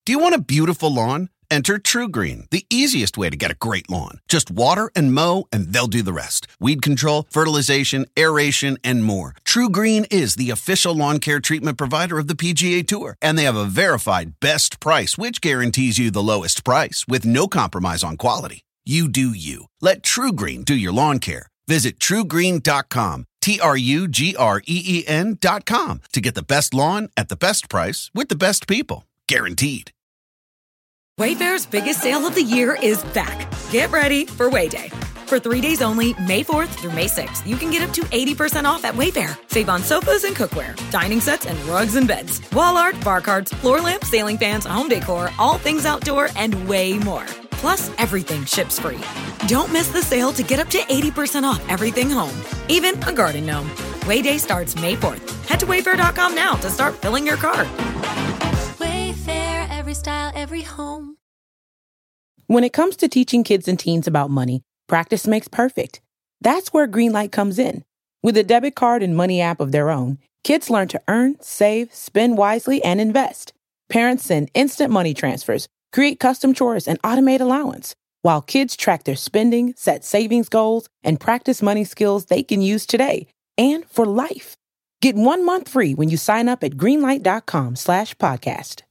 Do you want a beautiful lawn? Enter TruGreen, the easiest way to get a great lawn. Just water and mow, and they'll do the rest. Weed control, fertilization, aeration, and more. TruGreen is the official lawn care treatment provider of the PGA Tour, and they have a verified best price, which guarantees you the lowest price with no compromise on quality. You do you. Let TruGreen do your lawn care. Visit TruGreen.com, TruGreen.com, to get the best lawn at the best price with the best people. Guaranteed. Wayfair's biggest sale of the year is back. Get ready for Wayday. For 3 days only, May 4th through May 6th, you can get up to 80% off at Wayfair. Save on sofas and cookware, dining sets and rugs and beds, wall art, bar cards, floor lamps, ceiling fans, home decor, all things outdoor, and way more. Plus, everything ships free. Don't miss the sale to get up to 80% off everything home, even a garden gnome. Wayday starts May 4th. Head to wayfair.com now to start filling your cart. Wayfair, every style, every home. When it comes to teaching kids and teens about money, practice makes perfect. That's where Greenlight comes in. With a debit card and money app of their own, kids learn to earn, save, spend wisely, and invest. Parents send instant money transfers, create custom chores, and automate allowance, while kids track their spending, set savings goals, and practice money skills they can use today and for life. Get 1 month free when you sign up at greenlight.com/podcast.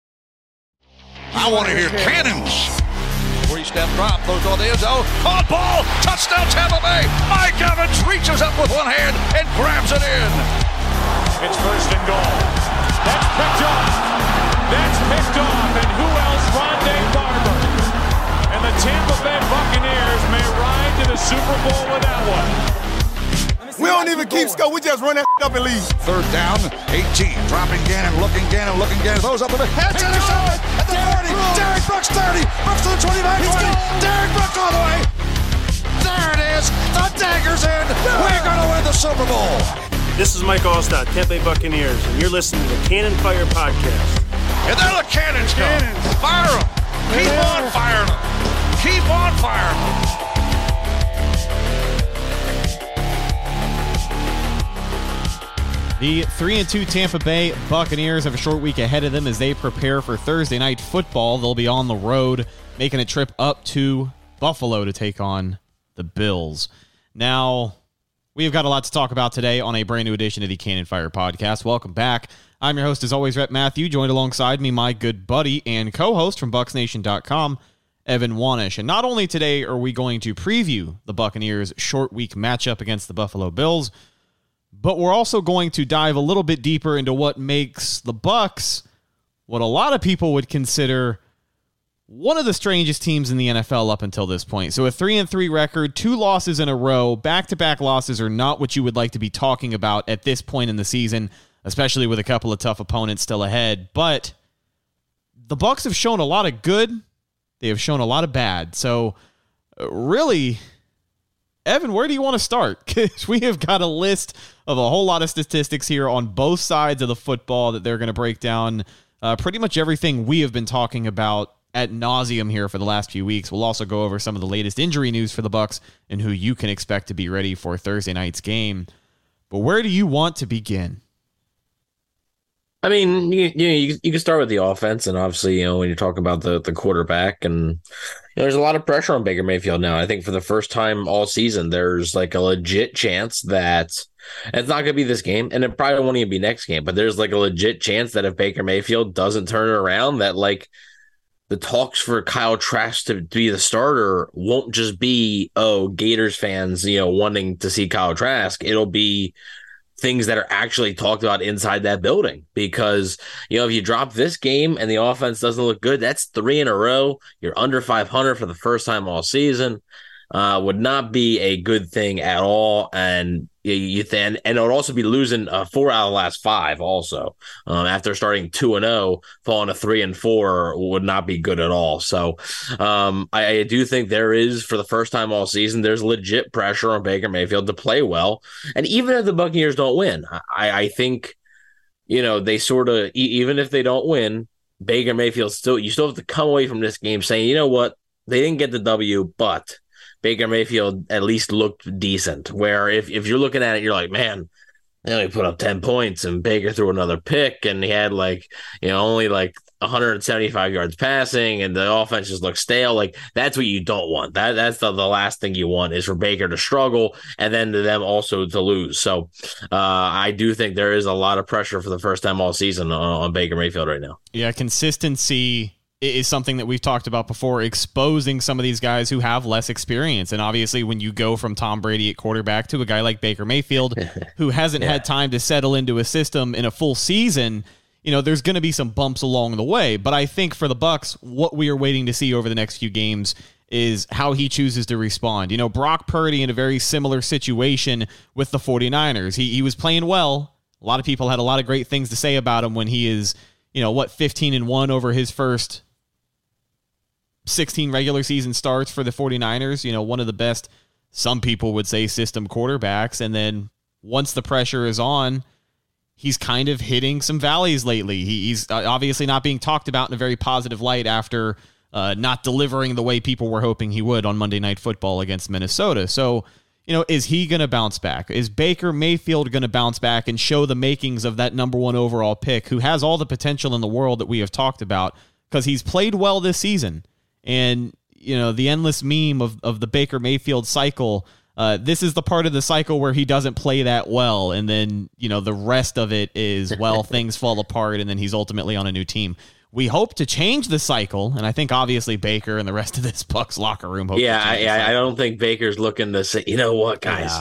I want to hear cannons. 3-step drop, throws on the end zone. Caught ball, touchdown Tampa Bay. Mike Evans reaches up with one hand and grabs it in. It's 1st and goal. That's picked off. And who else? Rondé Barber. And the Tampa Bay Buccaneers may ride to the Super Bowl with that one. We don't even keep score. We just run that up and leave. 3rd down, 18. Dropping Gannon, looking Gannon. Throws up the head to the side at the 30. Derek Brooks 30. Brooks to the 29, 20. Derek Brooks all the way. There it is. The dagger's in. We're going to win the Super Bowl. This is Mike Allstott, Tampa Bay Buccaneers, and you're listening to the Cannon Fire Podcast. And there the cannons go. Fire them. Keep on firing them. Keep on firing them. The 3-2 Tampa Bay Buccaneers have a short week ahead of them as they prepare for Thursday night football. They'll be on the road, making a trip up to Buffalo to take on the Bills. Now, we've got a lot to talk about today on a brand new edition of the Cannon Fire Podcast. Welcome back. I'm your host, as always, Rhett Matthew. Joined alongside me, my good buddy and co-host from BucksNation.com, Evan Wanish. And not only today are we going to preview the Buccaneers' short week matchup against the Buffalo Bills, but we're also going to dive a little bit deeper into what makes the Bucs what a lot of people would consider one of the strangest teams in the NFL up until this point. So a 3-3 record, 2 losses in a row, back-to-back losses are not what you would like to be talking about at this point in the season, especially with a couple of tough opponents still ahead. But the Bucs have shown a lot of good. They have shown a lot of bad. So really, Evan, where do you want to start? Because we have got a list of a whole lot of statistics here on both sides of the football that they're going to break down pretty much everything we have been talking about ad nauseum here for the last few weeks. We'll also go over some of the latest injury news for the Bucs and who you can expect to be ready for Thursday night's game. But where do you want to begin? I mean, you can start with the offense, and obviously, when you're talking about the quarterback, and there's a lot of pressure on Baker Mayfield now. I think for the first time all season, there's like a legit chance that it's not going to be this game, and it probably won't even be next game, but there's like a legit chance that if Baker Mayfield doesn't turn it around, that like the talks for Kyle Trask to be the starter won't just be, Gators fans, wanting to see Kyle Trask. It'll be things that are actually talked about inside that building, because if you drop this game and the offense doesn't look good, that's 3 in a row. You're under 500 for the first time all season. Would not be a good thing at all, and and it would also be losing 4 out of the last 5 also. After starting 2-0, falling to 3-4 would not be good at all. So I do think there is, for the first time all season, there's legit pressure on Baker Mayfield to play well. And even if the Buccaneers don't win, I think, they sort of, even if they don't win, Baker Mayfield you still have to come away from this game saying, you know what, they didn't get the W, but Baker Mayfield at least looked decent. Where if you're looking at it, you're like, man, he put up 10 points and Baker threw another pick and he had only 175 yards passing and the offense just looked stale. Like, that's what you don't want. That's the last thing you want is for Baker to struggle and then to them also to lose. So I do think there is a lot of pressure for the first time all season on Baker Mayfield right now. Yeah, consistency is something that we've talked about before, exposing some of these guys who have less experience. And obviously when you go from Tom Brady at quarterback to a guy like Baker Mayfield, who hasn't had time to settle into a system in a full season, there's going to be some bumps along the way. But I think for the Bucs, what we are waiting to see over the next few games is how he chooses to respond. Brock Purdy in a very similar situation with the 49ers. He was playing well. A lot of people had a lot of great things to say about him when he is, 15-1 over his first 16 regular season starts for the 49ers, one of the best, some people would say, system quarterbacks. And then once the pressure is on, he's kind of hitting some valleys lately. He's obviously not being talked about in a very positive light after not delivering the way people were hoping he would on Monday Night Football against Minnesota. So, is he going to bounce back? Is Baker Mayfield going to bounce back and show the makings of that number 1 overall pick who has all the potential in the world that we have talked about? Because he's played well this season. And, the endless meme of the Baker Mayfield cycle, this is the part of the cycle where he doesn't play that well. And then, the rest of it is, well, things fall apart and then he's ultimately on a new team. We hope to change the cycle. And I think obviously Baker and the rest of this Bucs locker room hope I don't think Baker's looking to say, you know what, guys?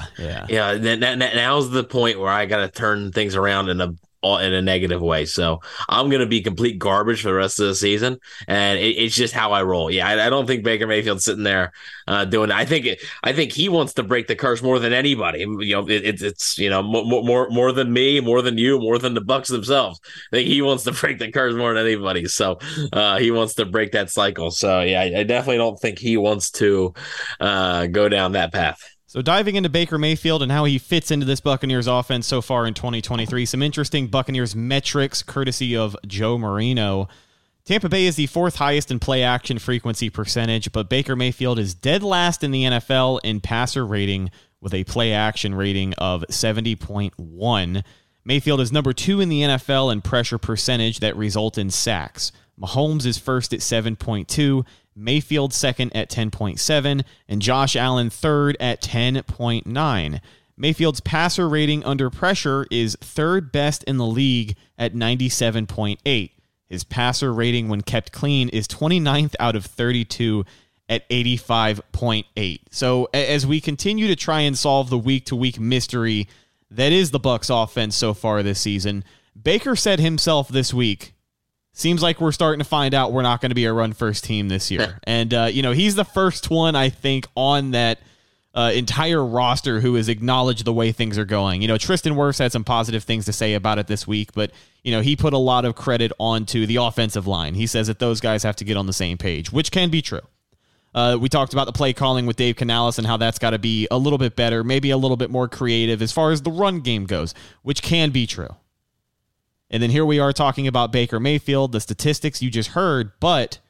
Now's the point where I got to turn things around in a negative way. So I'm going to be complete garbage for the rest of the season. And it's just how I roll. Yeah. I don't think Baker Mayfield's sitting there doing that. I think he wants to break the curse more than anybody. It's more than me, more than you, more than the Bucs themselves. I think he wants to break the curse more than anybody. So he wants to break that cycle. So yeah, I definitely don't think he wants to go down that path. So diving into Baker Mayfield and how he fits into this Buccaneers offense so far in 2023, some interesting Buccaneers metrics courtesy of Joe Marino. Tampa Bay is the 4th highest in play action frequency percentage, but Baker Mayfield is dead last in the NFL in passer rating with a play action rating of 70.1. Mayfield is number 2 in the NFL in pressure percentage that result in sacks. Mahomes is first at 7.2. Mayfield second at 10.7, and Josh Allen third at 10.9. Mayfield's passer rating under pressure is 3rd best in the league at 97.8. His passer rating when kept clean is 29th out of 32 at 85.8. So as we continue to try and solve the week-to-week mystery that is the Bucs offense so far this season, Baker said himself this week, seems like we're starting to find out we're not going to be a run-first team this year. And, he's the first one, I think, on that entire roster who has acknowledged the way things are going. Tristan Wirfs had some positive things to say about it this week, but, he put a lot of credit onto the offensive line. He says that those guys have to get on the same page, which can be true. We talked about the play calling with Dave Canales and how that's got to be a little bit better, maybe a little bit more creative as far as the run game goes, which can be true. And then here we are talking about Baker Mayfield, the statistics you just heard, but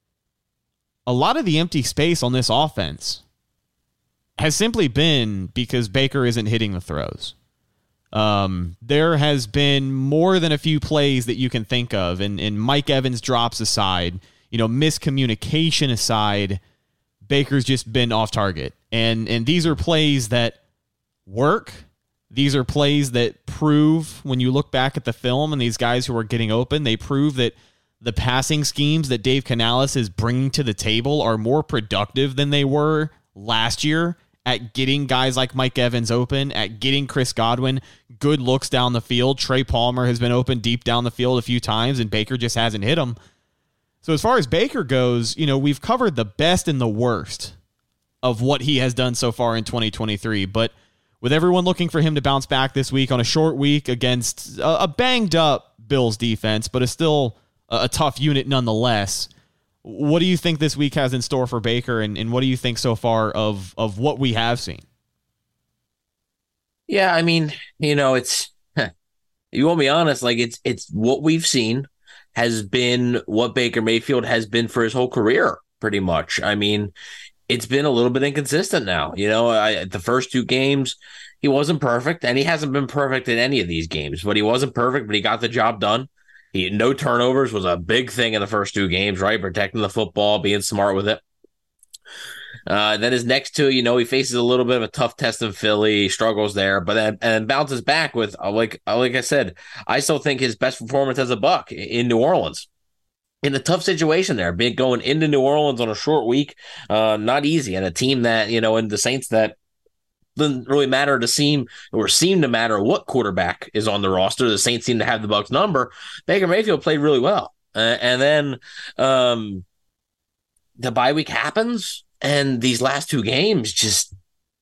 a lot of the empty space on this offense has simply been because Baker isn't hitting the throws. There has been more than a few plays that you can think of, and Mike Evans drops aside, miscommunication aside, Baker's just been off target. And these are plays that work. These are plays that prove, when you look back at the film and these guys who are getting open, they prove that the passing schemes that Dave Canales is bringing to the table are more productive than they were last year at getting guys like Mike Evans open, at getting Chris Godwin good looks down the field. Trey Palmer has been open deep down the field a few times, and Baker just hasn't hit him. So as far as Baker goes, we've covered the best and the worst of what he has done so far in 2023, but with everyone looking for him to bounce back this week on a short week against a banged-up Bills defense, but is still a tough unit nonetheless, what do you think this week has in store for Baker, and what do you think so far of what we have seen? Yeah, it's you want me honest, it's what we've seen has been what Baker Mayfield has been for his whole career, pretty much. it's been a little bit inconsistent now. The first 2 games, he wasn't perfect, and he hasn't been perfect in any of these games, but he wasn't perfect, but he got the job done. No turnovers was a big thing in the first 2 games, right? Protecting the football, being smart with it. Then his next 2, he faces a little bit of a tough test in Philly, struggles there, but then bounces back with, like I said, I still think his best performance as a Buck in New Orleans. In a tough situation there, going into New Orleans on a short week, not easy, and a team that, and the Saints that doesn't really seem to matter what quarterback is on the roster. The Saints seem to have the Bucs number. Baker Mayfield played really well. And then the bye week happens, and these last 2 games just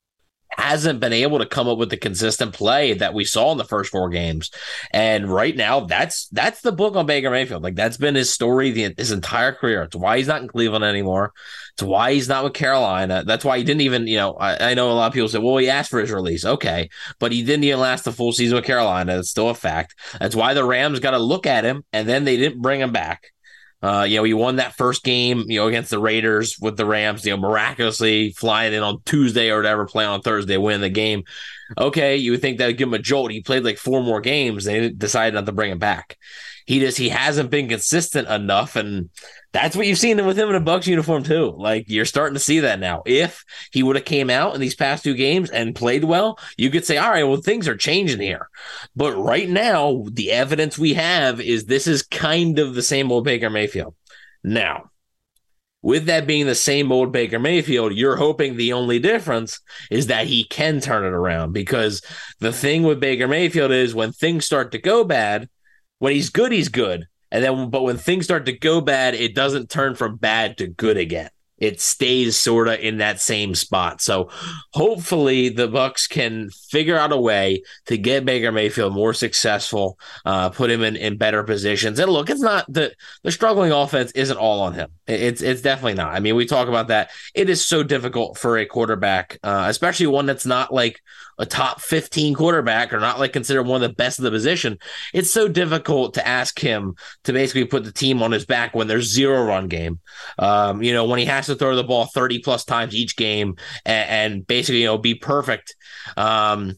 hasn't been able to come up with the consistent play that we saw in the first 4 games. And right now, that's the book on Baker Mayfield. Like, that's been his story his entire career. It's why he's not in Cleveland anymore. It's why he's not with Carolina. That's why he didn't even, I know a lot of people say, well, he asked for his release. Okay. But he didn't even last the full season with Carolina. That's still a fact. That's why the Rams got to look at him, and then they didn't bring him back. He won that first game, against the Raiders with the Rams, miraculously flying in on Tuesday or whatever, playing on Thursday, win the game. Okay, you would think that would give him a jolt. He played like 4 more games. They decided not to bring him back. He hasn't been consistent enough, and that's what you've seen with him in a Bucs uniform too. Like, you're starting to see that now. If he would have came out in these past 2 games and played well, you could say, all right, well, things are changing here. But right now, the evidence we have is this is kind of the same old Baker Mayfield. Now, with that being the same old Baker Mayfield, you're hoping the only difference is that he can turn it around, because the thing with Baker Mayfield is when things start to go bad, when he's good, he's good. But when things start to go bad, it doesn't turn from bad to good again. It stays sort of in that same spot. So hopefully the Bucs can figure out a way to get Baker Mayfield more successful, put him in better positions. And look, it's not the struggling offense isn't all on him. It's definitely not. I mean, we talk about that. It is so difficult for a quarterback, especially one that's not like a top 15 quarterback or not like considered one of the best of the position. It's so difficult to ask him to basically put the team on his back when there's 0 run game. When he has to throw the ball 30 plus times each game and basically, be perfect. That's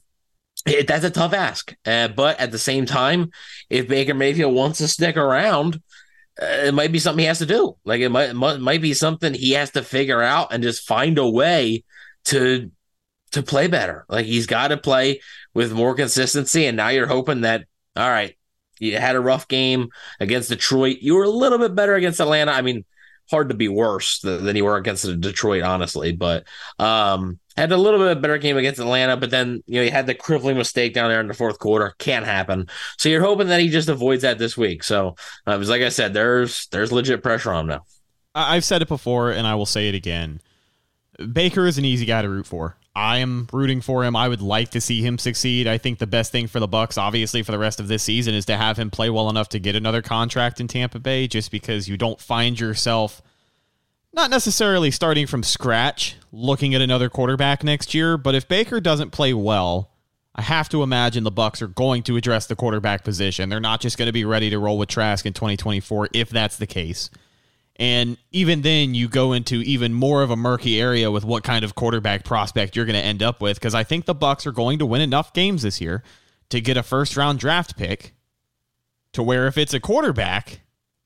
a tough ask. But at the same time, if Baker Mayfield wants to stick around, it might be something he has to do. Like, it might be something he has to figure out and just find a way to play better. Like, he's got to play with more consistency. And now you're hoping that, all right, you had a rough game against Detroit. You were a little bit better against Atlanta. I mean, hard to be worse than you were against Detroit, honestly, but had a little bit better game against Atlanta, but then, you had the crippling mistake down there in the fourth quarter. Can't happen. So you're hoping that he just avoids that this week. So it was like I said, there's legit pressure on him now. I've said it before, and I will say it again. Baker is an easy guy to root for. I am rooting for him. I would like to see him succeed. I think the best thing for the Bucs, obviously, for the rest of this season is to have him play well enough to get another contract in Tampa Bay, just because you don't find yourself not necessarily starting from scratch looking at another quarterback next year, but if Baker doesn't play well, I have to imagine the Bucs are going to address the quarterback position. They're not just going to be ready to roll with Trask in 2024 if that's the case. And even then, you go into even more of a murky area with what kind of quarterback prospect you're going to end up with, because I think the Bucs are going to win enough games this year to get a first-round draft pick to where if it's a quarterback,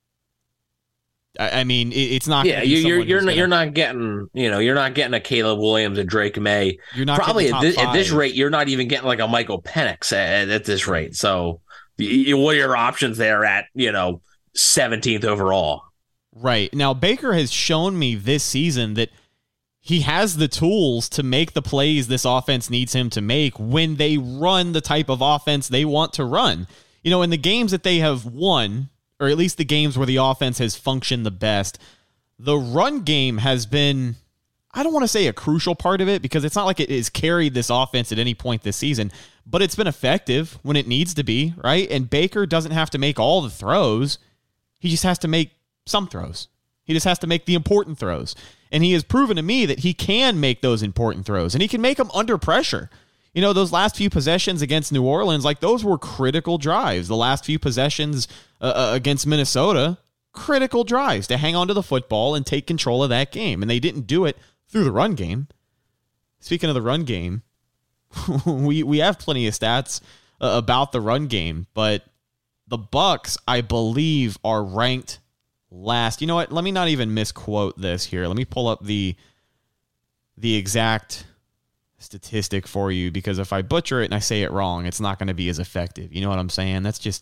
I mean, it's not. Yeah, you're not getting, you're not getting a Caleb Williams and Drake May. You're not probably at this rate. You're not even getting like a Michael Penix at this rate. So, what are your options there at 17th overall? Right. Now, Baker has shown me this season that he has the tools to make the plays this offense needs him to make when they run the type of offense they want to run. In the games that they have won, or at least the games where the offense has functioned the best, the run game has been, I don't want to say a crucial part of it, because it's not like it has carried this offense at any point this season, but it's been effective when it needs to be, right? And Baker doesn't have to make all the throws. He just has to make some throws. He just has to make the important throws. And he has proven to me that he can make those important throws, and he can make them under pressure. Those last few possessions against New Orleans, like, those were critical drives. The last few possessions against Minnesota, critical drives to hang on to the football and take control of that game. And they didn't do it through the run game. Speaking of the run game, we have plenty of stats about the run game, but the Bucs, I believe, are ranked last. You know what? Let me not even misquote this here. Let me pull up the exact statistic for you, because if I butcher it and I say it wrong, it's not going to be as effective. You know what I'm saying?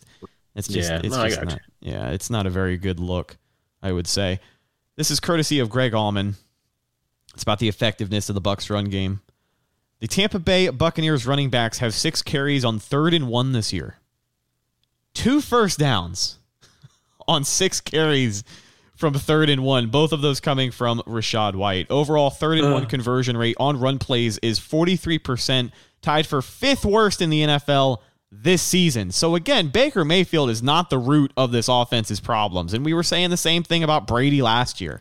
It's not a very good look, I would say. This is courtesy of Greg Allman. It's about the effectiveness of the Bucs run game. The Tampa Bay Buccaneers running backs have 6 carries on 3rd and 1 this year. 2 first downs on 6 carries from 3rd and 1, both of those coming from Rachaad White. Overall, 3rd and 1 conversion rate on run plays is 43%, tied for 5th worst in the NFL this season. So again, Baker Mayfield is not the root of this offense's problems. And we were saying the same thing about Brady last year.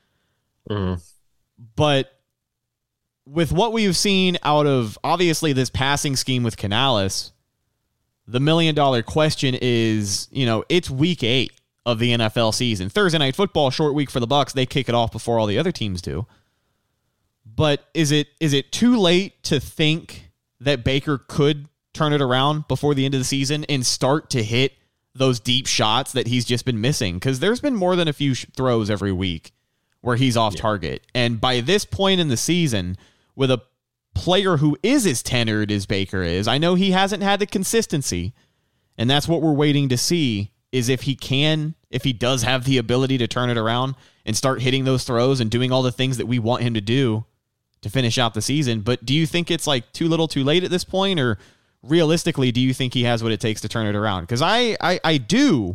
But with what we've seen out of, obviously, this passing scheme with Canales, the $1 million question is, it's week 8 of the NFL season. Thursday Night Football, short week for the Bucs. They kick it off before all the other teams do. But is it too late to think that Baker could turn it around before the end of the season and start to hit those deep shots that he's just been missing? Because there's been more than a few throws every week where he's off target. And by this point in the season, with a player who is as tenured as Baker is, I know he hasn't had the consistency, and that's what we're waiting to see, is if he does have the ability to turn it around and start hitting those throws and doing all the things that we want him to do to finish out the season. But do you think it's like too little too late at this point, or realistically, do you think he has what it takes to turn it around? Because I do.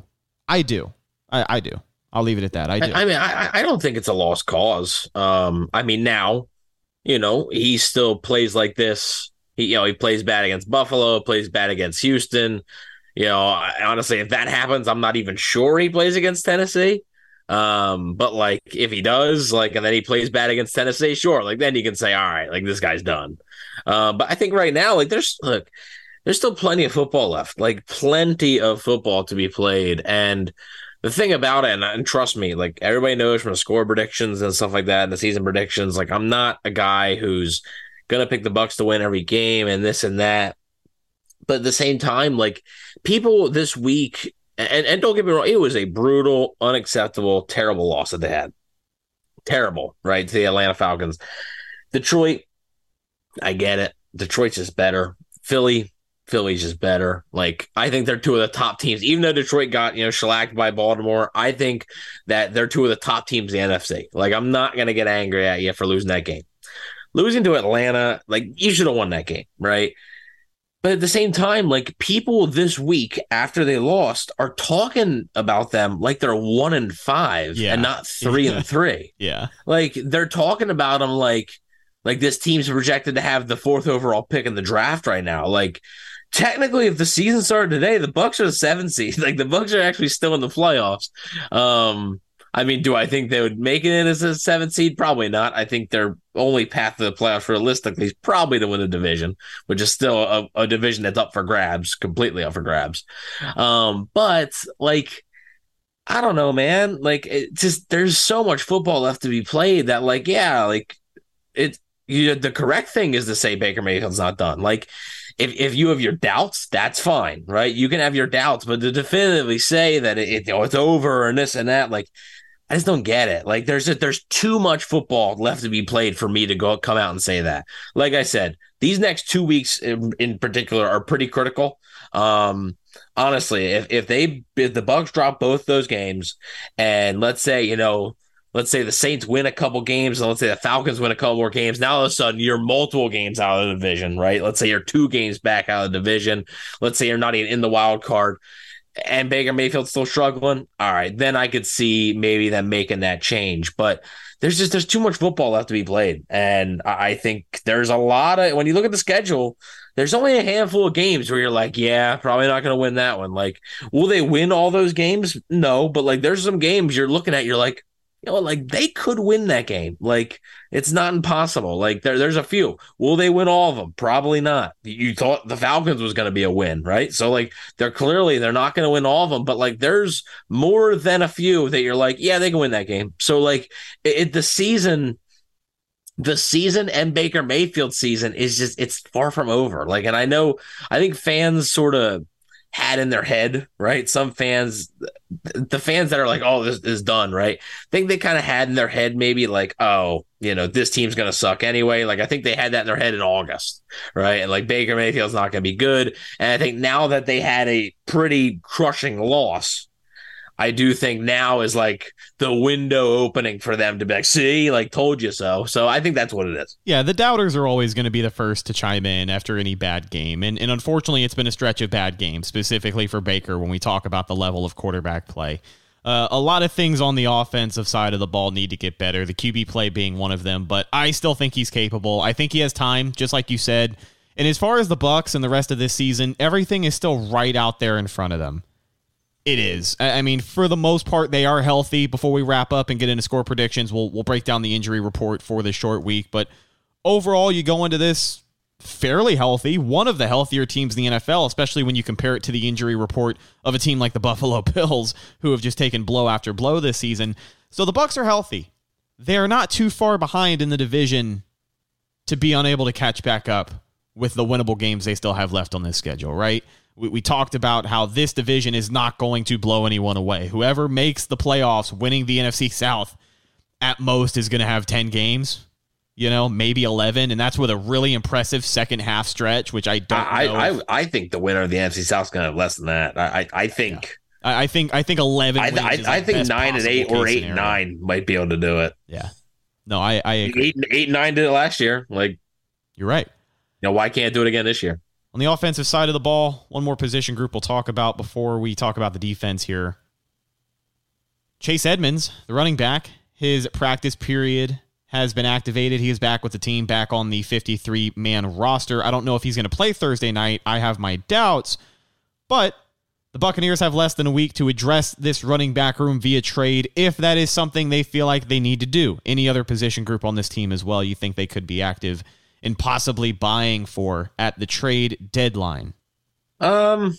I'll leave it at that. I do. I mean, I don't think it's a lost cause. I mean, now, he still plays like this. He plays bad against Buffalo, plays bad against Houston. Honestly, if that happens, I'm not even sure he plays against Tennessee. But like, if he does, like, and then he plays bad against Tennessee, sure. Like, then you can say, all right, like, this guy's done. But I think right now, like, there's still plenty of football left, like plenty of football to be played. And the thing about it, and trust me, like, everybody knows from the score predictions and stuff like that, and the season predictions, like, I'm not a guy who's going to pick the Bucs to win every game and this and that. But at the same time, like, people this week, and don't get me wrong, it was a brutal, unacceptable, terrible loss that they had. Terrible, right, to the Atlanta Falcons. Detroit, I get it. Detroit's just better. Philly's just better. Like, I think they're 2 of the top teams. Even though Detroit got, shellacked by Baltimore, I think that they're 2 of the top teams in the NFC. Like, I'm not going to get angry at you for losing that game. Losing to Atlanta, like, you should have won that game, right? But at the same time, like, people this week after they lost are talking about them like they're 1-5 and not 3-3. Yeah. Like, they're talking about them like this team's projected to have the 4th overall pick in the draft right now. Like, technically, if the season started today, the Bucs are the 7th seed. Like, the Bucs are actually still in the playoffs. I mean, do I think they would make it in as a 7th seed? Probably not. I think their only path to the playoffs realistically is probably to win the division, which is still a division that's up for grabs, completely up for grabs. But, like, I don't know, man. Like, it's just, there's so much football left to be played that, like, yeah, like, the correct thing is to say Baker Mayfield's not done. Like, if you have your doubts, that's fine, right? You can have your doubts, but to definitively say that it's over and this and that, like, I just don't get it. Like, there's too much football left to be played for me to come out and say that. Like I said, these next 2 weeks in particular are pretty critical. Honestly, if the Bucs drop both those games, and let's say the Saints win a couple games, and let's say the Falcons win a couple more games, now all of a sudden you're multiple games out of the division, right? Let's say you're 2 games back out of the division. Let's say you're not even in the wild card, and Baker Mayfield's still struggling. All right, then I could see maybe them making that change. But there's too much football left to be played. And I think there's a lot of, when you look at the schedule, there's only a handful of games where you're like, yeah, probably not going to win that one. Like, will they win all those games? No, but like, there's some games you're looking at, you're like, like, they could win that game. Like, it's not impossible. Like, there's a few. Will they win all of them? Probably not. You thought the Falcons was going to be a win, right? So, like, they're not going to win all of them, but, like, there's more than a few that you're like, yeah, they can win that game. So, like, the season the season and Baker Mayfield's season is just, it's far from over. Like, and I think fans sort of had in their head, right? Some fans, the fans that are like, oh, this is done, right? I think they kind of had in their head maybe like, oh, this team's going to suck anyway. Like, I think they had that in their head in August, right? And like Baker Mayfield's not going to be good. And I think now that they had a pretty crushing loss, I do think now is like the window opening for them to be like, see, like told you so. So I think that's what it is. Yeah, the doubters are always going to be the first to chime in after any bad game. And unfortunately, it's been a stretch of bad games, specifically for Baker when we talk about the level of quarterback play. A lot of things on the offensive side of the ball need to get better, the QB play being one of them, but I still think he's capable. I think he has time, just like you said. And as far as the Bucs and the rest of this season, everything is still right out there in front of them. It is. I mean, for the most part, they are healthy. Before we wrap up and get into score predictions, we'll break down the injury report for this short week. But overall, you go into this fairly healthy, one of the healthier teams in the NFL, especially when you compare it to the injury report of a team like the Buffalo Bills, who have just taken blow after blow this season. So the Bucs are healthy. They are not too far behind in the division to be unable to catch back up with the winnable games they still have left on this schedule, right? We talked about how this division is not going to blow anyone away. Whoever makes the playoffs winning the NFC South at most is going to have 10 games, maybe 11. And that's with a really impressive second half stretch, which I don't know. I think the winner of the NFC South is going to have less than that. I think. Yeah. I think 11. I think 9-8 or 8-9 might be able to do it. Yeah. No, I agree. 8-9 did it last year. Like, you're right. Why can't do it again this year? On the offensive side of the ball, one more position group we'll talk about before we talk about the defense here. Chase Edmonds, the running back, his practice period has been activated. He is back with the team, back on the 53-man roster. I don't know if he's going to play Thursday night. I have my doubts, but the Buccaneers have less than a week to address this running back room via trade if that is something they feel like they need to do. Any other position group on this team as well you think they could be active and possibly buying for at the trade deadline? I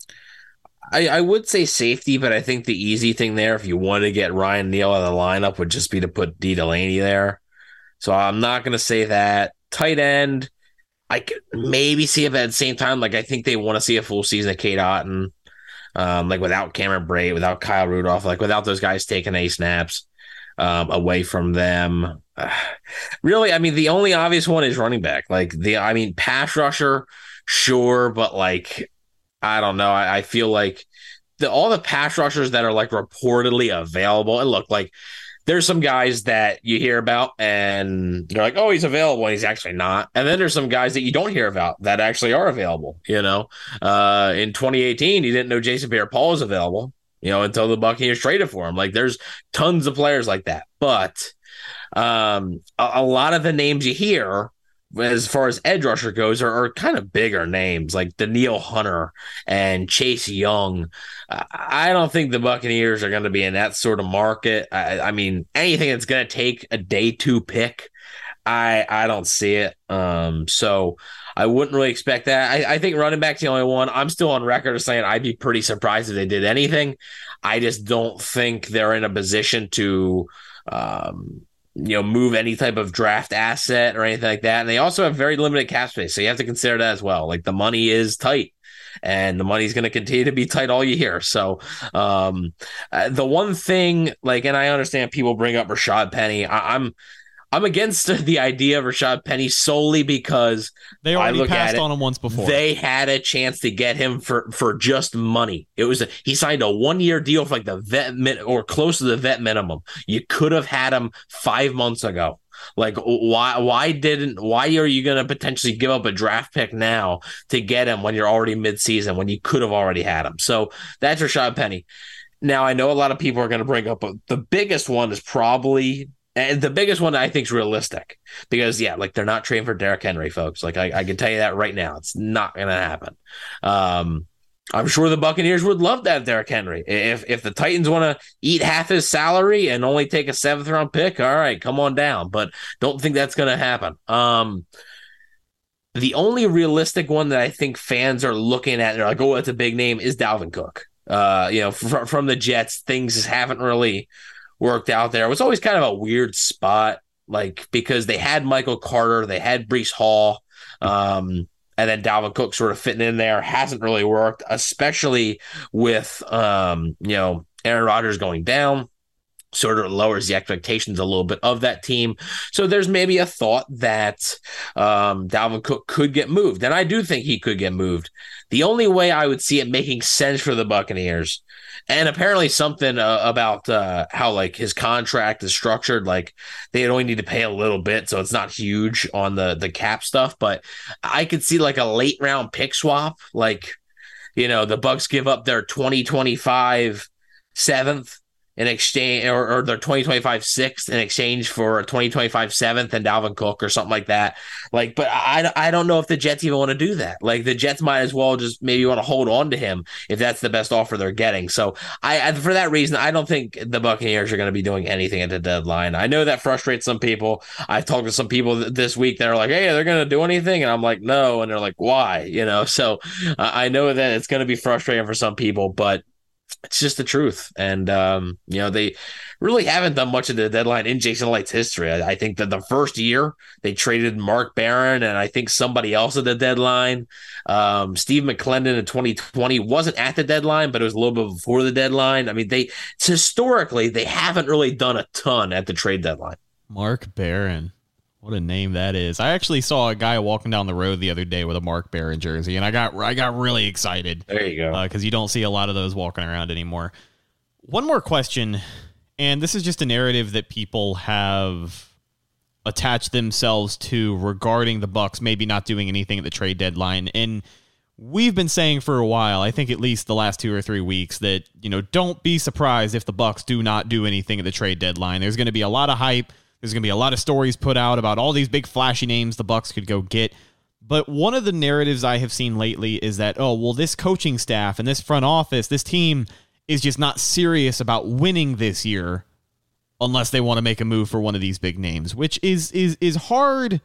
would say safety, but I think the easy thing there, if you want to get Ryan Neal out of the lineup, would just be to put D. Delaney there. So I'm not going to say that. Tight end, I could maybe see it, but at the same time, like I think they want to see a full season of Cade Otton, like without Cameron Brate, without Kyle Rudolph, like without those guys taking any snaps away from them. Really, I mean, the only obvious one is running back. Like pass rusher, sure, but like, I don't know. I feel like all the pass rushers that are like reportedly available, and look, like there's some guys that you hear about and you're like, oh, he's available, and he's actually not. And then there's some guys that you don't hear about that actually are available. In 2018, you didn't know Jason Pierre-Paul was available, until the Buccaneers traded for him. Like there's tons of players like that, but a lot of the names you hear as far as edge rusher goes are kind of bigger names like Danielle Hunter and Chase Young. I don't think the Buccaneers are going to be in that sort of market. I mean, anything that's going to take a day 2 pick, I don't see it. So I wouldn't really expect that. I think running back's the only one. I'm still on record of saying I'd be pretty surprised if they did anything. I just don't think they're in a position to move any type of draft asset or anything like that. And they also have very limited cap space. So you have to consider that as well. Like the money is tight and the money's going to continue to be tight all year. So the one thing, like, and I understand people bring up Rashad Penny. I'm against the idea of Rashad Penny solely because they already passed on him once before. They had a chance to get him for just money. He signed a 1-year deal for like the vet or close to the vet minimum. You could have had him 5 months ago. Like why are you going to potentially give up a draft pick now to get him when you're already mid-season when you could have already had him? So that's Rashad Penny. Now I know a lot of people are going to bring up the biggest one is probably. And the biggest one I think is realistic because, like they're not trading for Derrick Henry, folks. Like I can tell you that right now. It's not going to happen. I'm sure the Buccaneers would love to have Derrick Henry. If the Titans want to eat half his salary and only take a 7th-round pick, all right, come on down. But don't think that's going to happen. The only realistic one that I think fans are looking at, they're like, oh, it's a big name, is Dalvin Cook. From the Jets, things haven't really worked out there. It was always kind of a weird spot. like, because they had Michael Carter, they had Breece Hall, and then Dalvin Cook sort of fitting in there hasn't really worked, especially with, Aaron Rodgers going down. Sort of lowers the expectations a little bit of that team. So there's maybe a thought that Dalvin Cook could get moved. And I do think he could get moved. The only way I would see it making sense for the Buccaneers, and apparently something about how like his contract is structured, like they only need to pay a little bit, so it's not huge on the cap stuff. But I could see like a late round pick swap, like, the Bucs give up their 2025 7th in exchange, or their 2025 6th in exchange for a 2025 7th and Dalvin Cook or something like that. Like, but I don't know if the Jets even want to do that. Like, the Jets might as well just maybe want to hold on to him if that's the best offer they're getting. So I for that reason, I don't think the Buccaneers are going to be doing anything at the deadline. I know that frustrates some people. I've talked to some people this week that are like, hey, they're going to do anything. And I'm like, no. And they're like, why? So I know that it's going to be frustrating for some people, but it's just the truth. And, they really haven't done much of the deadline in Jason Licht's history. I think that the first year they traded Mark Barron and I think somebody else at the deadline. Steve McClendon in 2020 wasn't at the deadline, but it was a little bit before the deadline. I mean, historically, they haven't really done a ton at the trade deadline. Mark Barron. What a name that is. I actually saw a guy walking down the road the other day with a Mark Barron jersey, and I got really excited. There you go. Because you don't see a lot of those walking around anymore. One more question, and this is just a narrative that people have attached themselves to regarding the Bucs maybe not doing anything at the trade deadline. And we've been saying for a while, I think at least the last 2 or 3 weeks, that, don't be surprised if the Bucs do not do anything at the trade deadline. There's going to be a lot of hype. There's going to be a lot of stories put out about all these big flashy names the Bucs could go get. But one of the narratives I have seen lately is that, this coaching staff and this front office, this team is just not serious about winning this year unless they want to make a move for one of these big names, which is hard.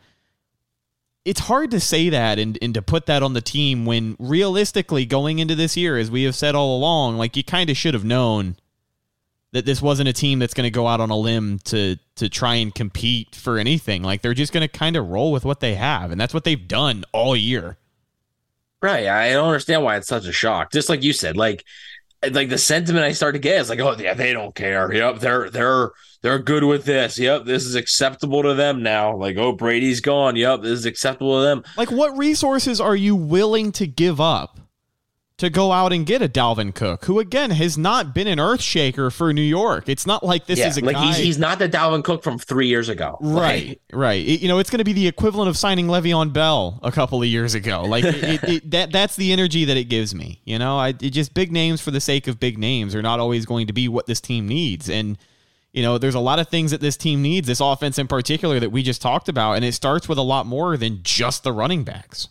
It's hard to say that and to put that on the team when realistically going into this year, as we have said all along, like you kind of should have known that this wasn't a team that's going to go out on a limb to try and compete for anything. Like, they're just going to kind of roll with what they have, and that's what they've done all year. Right. I don't understand why it's such a shock. Just like you said, like the sentiment I start to get is like, oh yeah, they don't care. Yep, they're good with this. Yep, this is acceptable to them now. Like, oh, Brady's gone. Yep, this is acceptable to them. Like, what resources are you willing to give up to go out and get a Dalvin Cook, who, again, has not been an earth shaker for New York? It's not like this is a guy... He's not the Dalvin Cook from 3 years ago. Right. It's going to be the equivalent of signing Le'Veon Bell a couple of years ago. Like, that's the energy that it gives me. Just big names for the sake of big names are not always going to be what this team needs. And, there's a lot of things that this team needs, this offense in particular, that we just talked about, and it starts with a lot more than just the running backs.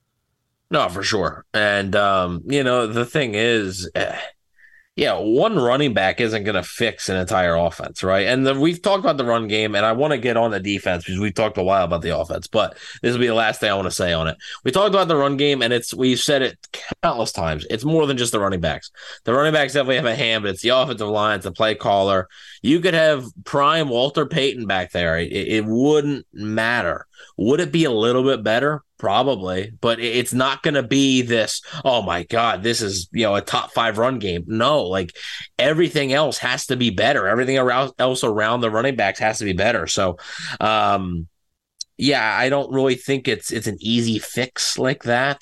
No, for sure. And, the thing is, one running back isn't going to fix an entire offense, right? And we've talked about the run game, and I want to get on the defense because we've talked a while about the offense, but this will be the last thing I want to say on it. We talked about the run game, and we've said it countless times. It's more than just the running backs. The running backs definitely have a hand, but it's the offensive line, it's the play caller. You could have prime Walter Payton back there. It wouldn't matter. Would it be a little bit better? Probably, but it's not going to be this, oh my God, this is, a top 5 run game. No, like everything else has to be better. Everything else around the running backs has to be better. So, I don't really think it's an easy fix like that.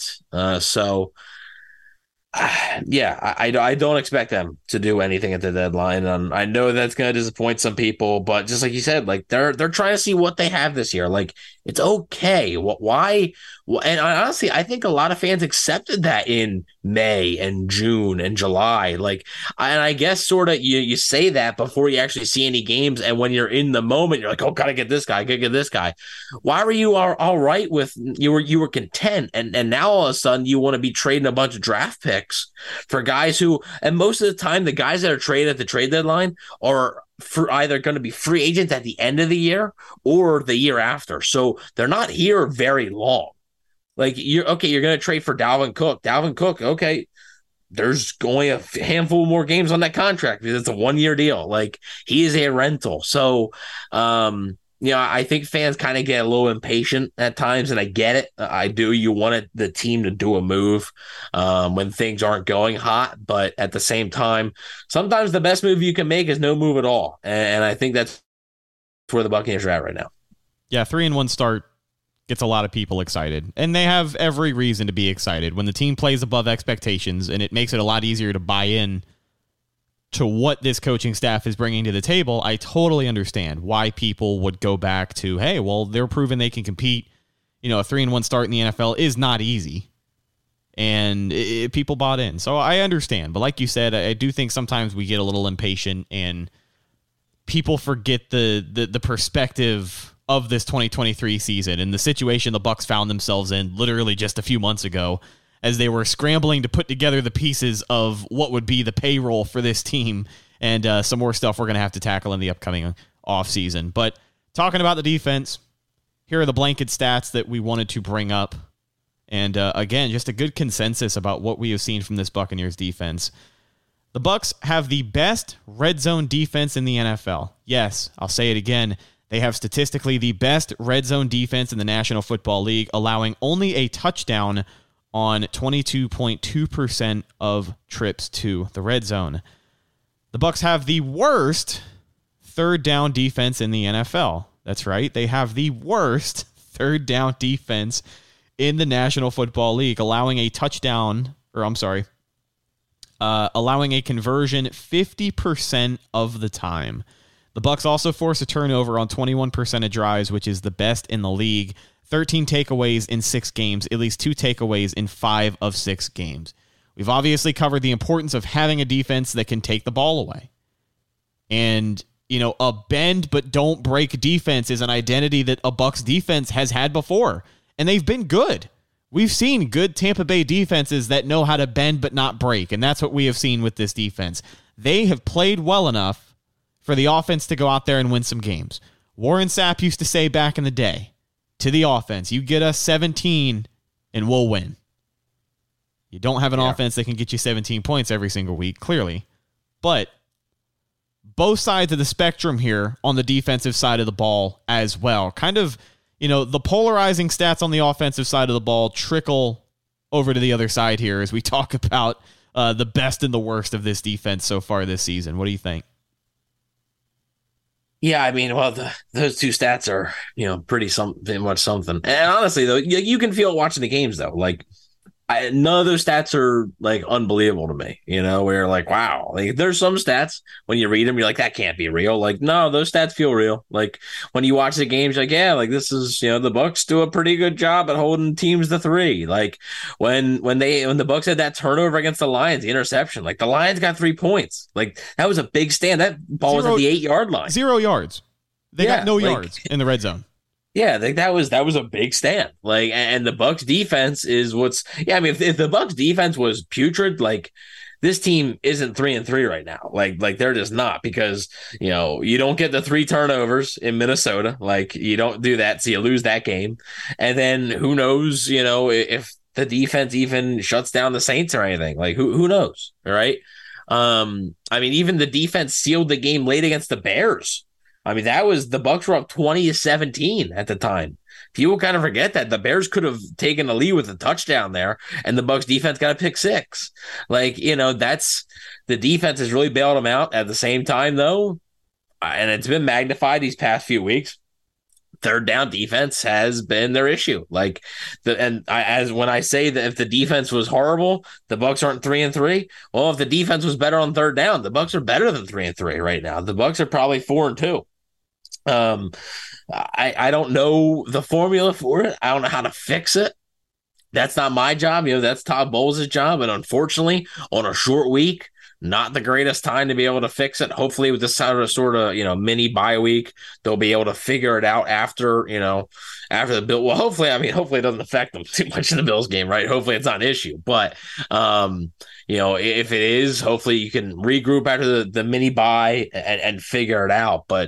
I don't expect them to do anything at the deadline. I know that's going to disappoint some people, but just like you said, like they're trying to see what they have this year. Like, it's okay. Why? And honestly, I think a lot of fans accepted that in May and June and July. Like, and I guess sort of you say that before you actually see any games. And when you're in the moment, you're like, oh, gotta get this guy, gotta get this guy. Why were you all right with, you were content. And now all of a sudden you want to be trading a bunch of draft picks for guys who, and most of the time, the guys that are traded at the trade deadline are for either going to be free agents at the end of the year or the year after. So they're not here very long. Like, you're going to trade for Dalvin Cook. Okay. There's only a handful more games on that contract because it's a 1-year deal. Like, he is a rental. So, I think fans kind of get a little impatient at times, and I get it. I do. You want the team to do a move when things aren't going hot, but at the same time, sometimes the best move you can make is no move at all, and I think that's where the Buccaneers are at right now. Yeah, 3-1 start gets a lot of people excited, and they have every reason to be excited when the team plays above expectations, and it makes it a lot easier to buy in to what this coaching staff is bringing to the table. I totally understand why people would go back to, hey, well, they're proving they can compete. A 3-1 start in the NFL is not easy, and people bought in. So I understand, but like you said, I do think sometimes we get a little impatient, and people forget the perspective of this 2023 season and the situation the Bucs found themselves in literally just a few months ago as they were scrambling to put together the pieces of what would be the payroll for this team and some more stuff we're going to have to tackle in the upcoming offseason. But talking about the defense, here are the blanket stats that we wanted to bring up. And again, just a good consensus about what we have seen from this Buccaneers defense. The Bucs have the best red zone defense in the NFL. Yes, I'll say it again. They have statistically the best red zone defense in the National Football League, allowing only a touchdown on 22.2% of trips to the red zone. The Bucs have the worst third down defense in the NFL. That's right. They have the worst third down defense in the National Football League, allowing a conversion 50% of the time. The Bucs also force a turnover on 21% of drives, which is the best in the league. 13 takeaways in 6 games, at least 2 takeaways in 5 of 6 games. We've obviously covered the importance of having a defense that can take the ball away. And, a bend but don't break defense is an identity that a Bucs defense has had before. And they've been good. We've seen good Tampa Bay defenses that know how to bend but not break. And that's what we have seen with this defense. They have played well enough for the offense to go out there and win some games. Warren Sapp used to say back in the day to the offense, you get us 17 and we'll win. You don't have an offense that can get you 17 points every single week, clearly. But both sides of the spectrum here on the defensive side of the ball as well. Kind of, the polarizing stats on the offensive side of the ball trickle over to the other side here as we talk about the best and the worst of this defense so far this season. What do you think? Yeah, I mean, well, those two stats are, pretty much something. And honestly, though, you can feel it watching the games, though. Like, none of those stats are, like, unbelievable to me, where you're like, wow. Like, there's some stats, when you read them, you're like, that can't be real. Like, no, those stats feel real. Like, when you watch the games, you're like, yeah, like, this is, the Bucs do a pretty good job at holding teams to 3. Like, when the Bucs had that turnover against the Lions, the interception, like, the Lions got 3 points. Like, that was a big stand. That ball was at the 8-yard line. 0 yards. They got no yards in the red zone. Yeah, that was a big stand. Like, and the Bucs defense is I mean, if the Bucs defense was putrid, like, this team isn't 3-3 right now. Like they're just not, because, you don't get the 3 turnovers in Minnesota. Like, you don't do that, so you lose that game. And then who knows, if the defense even shuts down the Saints or anything. Like, who knows, all right? I mean, even the defense sealed the game late against the Bears. I mean, the Bucs were up 20-17 at the time. People kind of forget that the Bears could have taken the lead with a touchdown there, and the Bucs defense got a pick 6. Like, that's the defense has really bailed them out. At the same time, though, and it's been magnified these past few weeks, third down defense has been their issue. Like, when I say that if the defense was horrible, the Bucs aren't 3-3. Well, if the defense was better on third down, the Bucs are better than 3-3 right now. The Bucs are probably 4-2. I don't know the formula for it. I don't know how to fix it. That's not my job. That's Todd Bowles' job. And unfortunately, on a short week, not the greatest time to be able to fix it. Hopefully with this sort of mini bye week, they'll be able to figure it out after the Bill. Well, hopefully it doesn't affect them too much in the Bills game, right? Hopefully it's not an issue, but if it is, hopefully you can regroup after the mini bye and figure it out. But,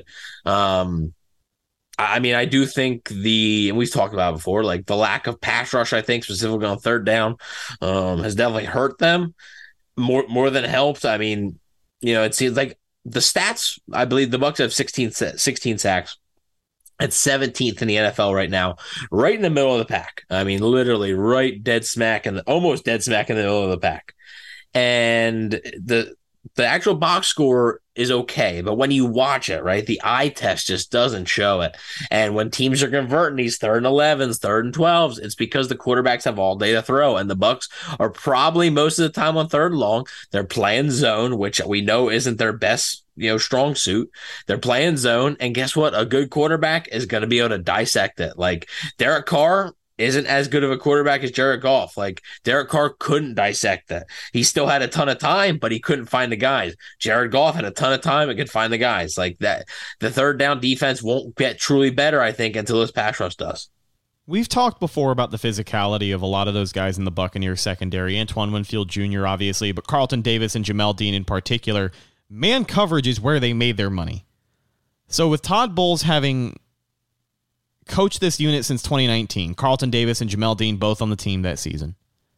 I mean, I do think and we've talked about it before, like the lack of pass rush, I think specifically on third down, has definitely hurt them more than helped. I mean, it seems like the stats, I believe the Bucs have 16 sacks It's 17th in the NFL right now, right in the middle of the pack. I mean, literally right almost dead smack in the middle of the pack. And the actual box score is okay, but when you watch it, right, the eye test just doesn't show it. And when teams are converting these 3rd and 11s, 3rd and 12s, it's because the quarterbacks have all day to throw, and the Bucs are probably most of the time on 3rd and long. They're playing zone, which we know isn't their best, strong suit. They're playing zone, and guess what? A good quarterback is going to be able to dissect it. Like Derek Carr isn't as good of a quarterback as Jared Goff. Like Derek Carr couldn't dissect that. He still had a ton of time, but he couldn't find the guys. Jared Goff had a ton of time and could find the guys. Like that, the 3rd down defense won't get truly better, I think, until this pass rush does. We've talked before about the physicality of a lot of those guys in the Buccaneers secondary. Antoine Winfield Jr., obviously, but Carlton Davis and Jamel Dean in particular. Man coverage is where they made their money. So with Todd Bowles having coached this unit since 2019, Carlton Davis and Jamel Dean both on the team that season,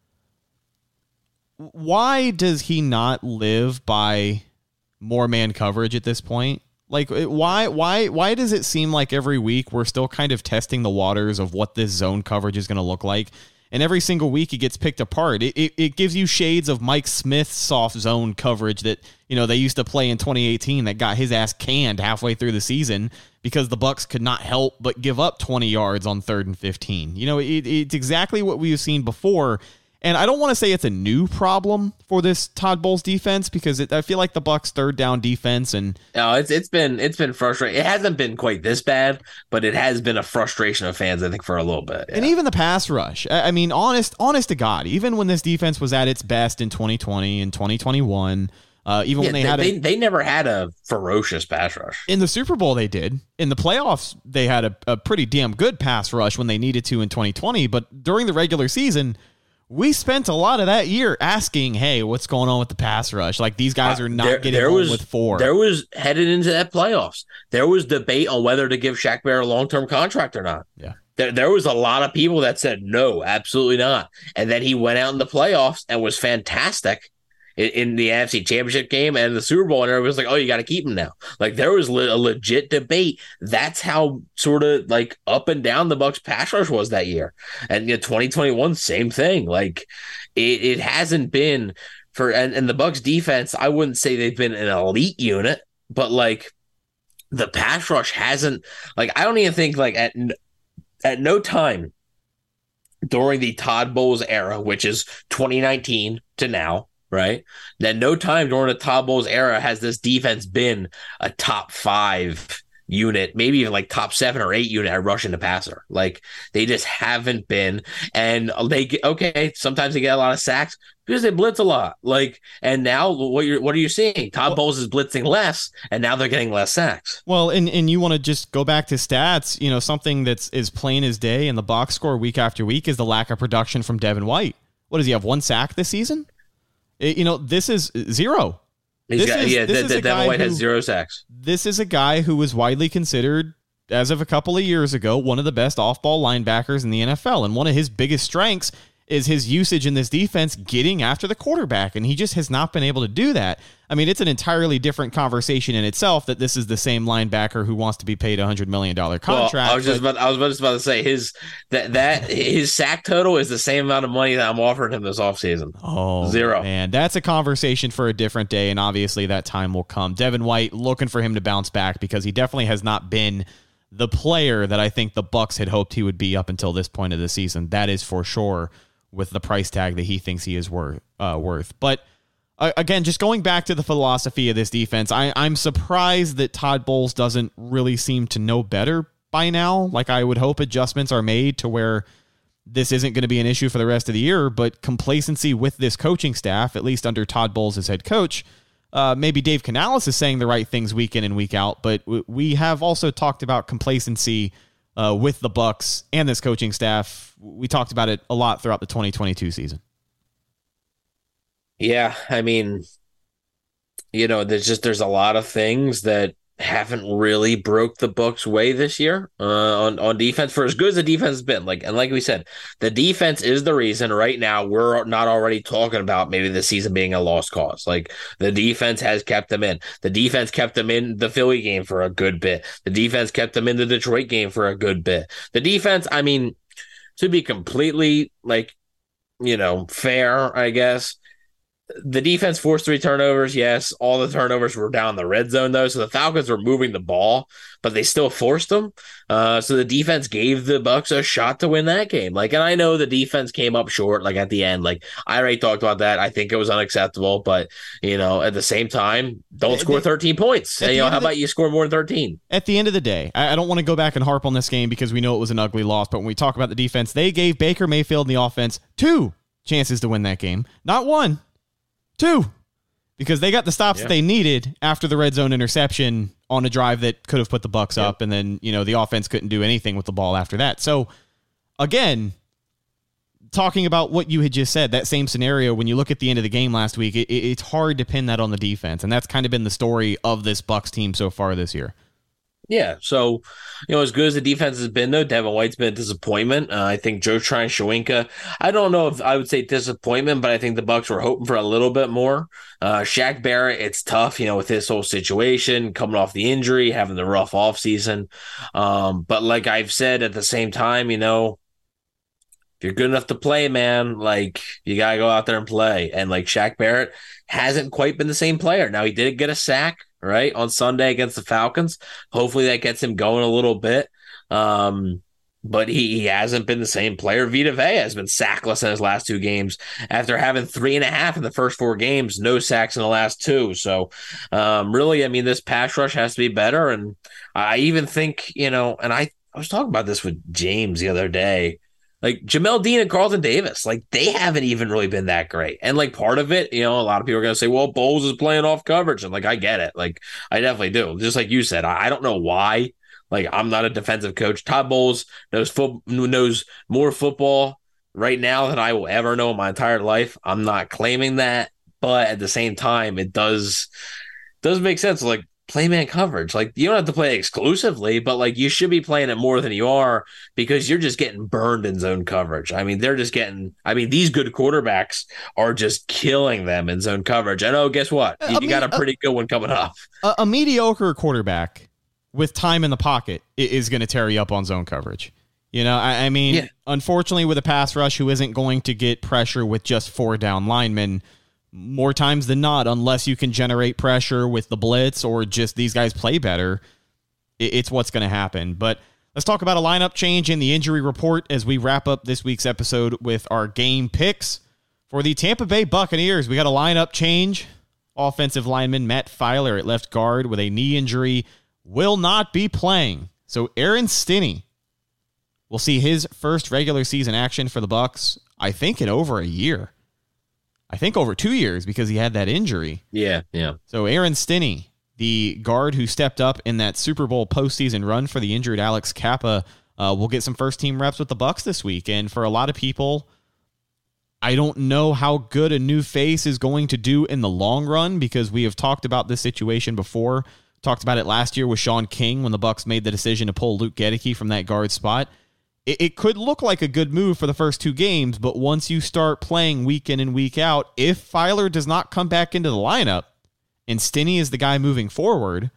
why does he not live by more man coverage at this point? Like, why does it seem like every week we're still kind of testing the waters of what this zone coverage is going to look like? And every single week it gets picked apart. It gives you shades of Mike Smith's soft zone coverage that, they used to play in 2018 that got his ass canned halfway through the season because the Bucs could not help but give up 20 yards on 3rd and 15. It's exactly what we've seen before. And I don't want to say it's a new problem for this Todd Bowles defense because I feel like the Bucs' 3rd down defense it's been frustrating. It hasn't been quite this bad, but it has been a frustration of fans, I think, for a little bit. Yeah. And even the pass rush. I mean, honest to God, even when this defense was at its best in 2020 and 2021, when they never had a ferocious pass rush. In the Super Bowl, they did. In the playoffs, they had a pretty damn good pass rush when they needed to in 2020. But during the regular season, we spent a lot of that year asking, hey, what's going on with the pass rush? Like, these guys are not getting home with 4. There was, headed into that playoffs, there was debate on whether to give Shaq Barrett a long-term contract or not. Yeah. There was a lot of people that said, no, absolutely not. And then he went out in the playoffs and was fantastic in the NFC Championship game and the Super Bowl, and everybody was like, oh, you got to keep him now. Like, there was a legit debate. That's how sort of like up and down the Bucs pass rush was that year. And 2021, same thing. Like, it hasn't been and the Bucs defense, I wouldn't say they've been an elite unit, but like the pass rush hasn't, like, I don't even think like at no time during the Todd Bowles era, which is 2019 to now, right? Then no time during the Todd Bowles era has this defense been a top 5 unit, maybe even like top 7 or 8 unit at rushing the passer. Like, they just haven't been. And sometimes they get a lot of sacks because they blitz a lot. Like, and now what are you seeing? Todd Bowles is blitzing less, and now they're getting less sacks. Well, and you want to just go back to stats, something that's as plain as day in the box score week after week is the lack of production from Devin White. What does he have, 1 sack this season? This is 0. Devin White has 0 sacks. This is a guy who was widely considered, as of a couple of years ago, one of the best off-ball linebackers in the NFL. And one of his biggest strengths is his usage in this defense getting after the quarterback, and he just has not been able to do that. I mean, it's an entirely different conversation in itself that this is the same linebacker who wants to be paid $100 million contract. Well, I was just about to say his sack total is the same amount of money that I'm offering him this offseason. Oh, 0. Man, that's a conversation for a different day, and obviously that time will come. Devin White, looking for him to bounce back because he definitely has not been the player that I think the Bucs had hoped he would be up until this point of the season. That is for sure, with the price tag that he thinks he is worth. But again, just going back to the philosophy of this defense, I'm surprised that Todd Bowles doesn't really seem to know better by now. Like, I would hope adjustments are made to where this isn't going to be an issue for the rest of the year, but complacency with this coaching staff, at least under Todd Bowles as head coach, maybe Dave Canales is saying the right things week in and week out, but we have also talked about complacency with the Bucs and this coaching staff. We talked about it a lot throughout the 2022 season. Yeah, I mean, there's a lot of things that haven't really broke the Bucs' way this year on defense for as good as the defense has been. Like we said, the defense is the reason right now we're not already talking about maybe the season being a lost cause. Like the defense has kept them in. The defense kept them in the Philly game for a good bit. The defense kept them in the Detroit game for a good bit. The defense, I mean, to be completely fair, I guess, the defense forced 3 turnovers. Yes, all the turnovers were down the red zone, though. So the Falcons were moving the ball, but they still forced them. So the defense gave the Bucs a shot to win that game. And I know the defense came up short, at the end. I already talked about that. I think it was unacceptable, but at the same time, don't score 13 points. How about you score more than 13? At the end of the day, I don't want to go back and harp on this game because we know it was an ugly loss. But when we talk about the defense, they gave Baker Mayfield and the offense 2 chances to win that game, not 1. 2, because they got the stops that they needed after the red zone interception on a drive that could have put the Bucs up, and then the offense couldn't do anything with the ball after that. So, again, talking about what you had just said, that same scenario, when you look at the end of the game last week, it's hard to pin that on the defense, and that's kind of been the story of this Bucs team so far this year. Yeah, so, as good as the defense has been, though, Devin White's been a disappointment. I think Joe Tryon-Shoyinka, I don't know if I would say disappointment, but I think the Bucs were hoping for a little bit more. Shaq Barrett, it's tough, with this whole situation, coming off the injury, having the rough offseason. But like I've said at the same time, if you're good enough to play, man, you got to go out there and play. And Shaq Barrett hasn't quite been the same player. Now, he did get a sack, right, on Sunday against the Falcons. Hopefully that gets him going a little bit. But he hasn't been the same player. Vita Vea has been sackless in his last 2 games after having 3.5 in the first 4 games, no sacks in the last 2. So really, this pass rush has to be better. And I even think, and I was talking about this with James the other day, Jamel Dean and Carlton Davis, they haven't even really been that great. And part of it, a lot of people are going to say, well, Bowles is playing off coverage. And I get it. I definitely do. Just like you said, I don't know why. I'm not a defensive coach. Todd Bowles knows more football right now than I will ever know in my entire life. I'm not claiming that, but at the same time, it does make sense. Play man coverage. You don't have to play exclusively, but you should be playing it more than you are because you're just getting burned in zone coverage. They're just getting, these good quarterbacks are just killing them in zone coverage. And guess what? You got a pretty good one coming up. A mediocre quarterback with time in the pocket is going to tear you up on zone coverage. Unfortunately, with a pass rush who isn't going to get pressure with just 4 down linemen, more times than not, unless you can generate pressure with the blitz or just these guys play better, it's what's going to happen. But let's talk about a lineup change in the injury report as we wrap up this week's episode with our game picks. For the Tampa Bay Buccaneers, we got a lineup change. Offensive lineman Matt Filer at left guard with a knee injury will not be playing. So Aaron Stinney will see his first regular season action for the Bucs, I think, in over a year. I think over 2 years because he had that injury. Yeah. So Aaron Stinney, the guard who stepped up in that Super Bowl postseason run for the injured Alex Kappa, will get some first-team reps with the Bucs this week. And for a lot of people, I don't know how good a new face is going to do in the long run because we have talked about this situation before. Talked about it last year with Sean King when the Bucs made the decision to pull Luke Gedeke from that guard spot. It could look like a good move for the first 2 games, but once you start playing week in and week out, if Filer does not come back into the lineup and Stinney is the guy moving forward,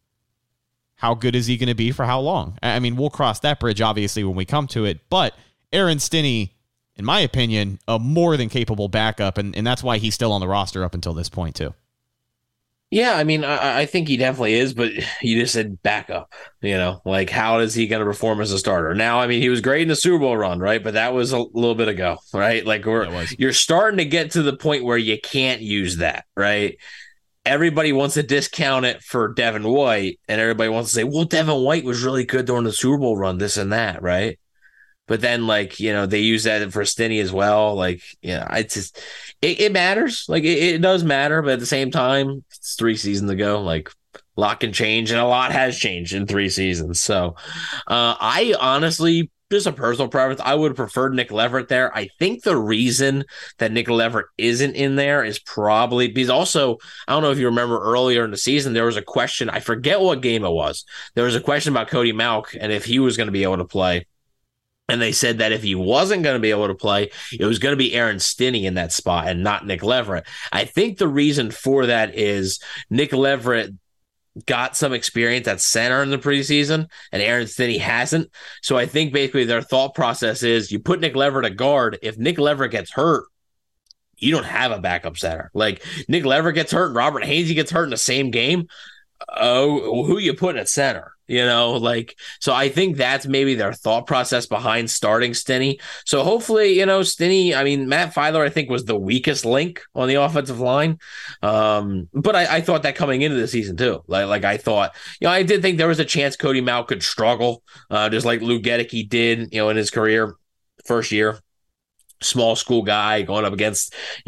how good is he going to be for how long? We'll cross that bridge, obviously, when we come to it, but Aaron Stinney, in my opinion, a more than capable backup, and that's why he's still on the roster up until this point, too. Yeah, I think he definitely is, but you just said backup, how is he going to perform as a starter? Now, he was great in the Super Bowl run, right? But that was a little bit ago, right? You're starting to get to the point where you can't use that, right? Everybody wants to discount it for Devin White, and everybody wants to say, well, Devin White was really good during the Super Bowl run, this and that, right? But then, they use that for Stinney as well. It's just, it matters. It does matter. But at the same time, it's 3 seasons ago. A lot can change, and a lot has changed in 3 seasons. So I honestly just a personal preference. I would have preferred Nick Leverett there. I think the reason that Nick Leverett isn't in there is probably because also, I don't know if you remember earlier in the season, there was a question. I forget what game it was. There was a question about Cody Mauch and if he was going to be able to play. And they said that if he wasn't going to be able to play, it was going to be Aaron Stinney in that spot and not Nick Leverett. I think the reason for that is Nick Leverett got some experience at center in the preseason, and Aaron Stinney hasn't. So I think basically their thought process is you put Nick Leverett at guard. If Nick Leverett gets hurt, you don't have a backup center. Like Nick Leverett gets hurt and Robert Hainsey gets hurt in the same game. Oh, who you putting at center? So I think that's maybe their thought process behind starting Stinney. So hopefully, Stinney, Matt Filer, I think, was the weakest link on the offensive line. But I thought that coming into the season too. Like I thought, I did think there was a chance Cody Mauch could struggle, just like Lou Gedeke did, in his career, first year. Small school guy going up against,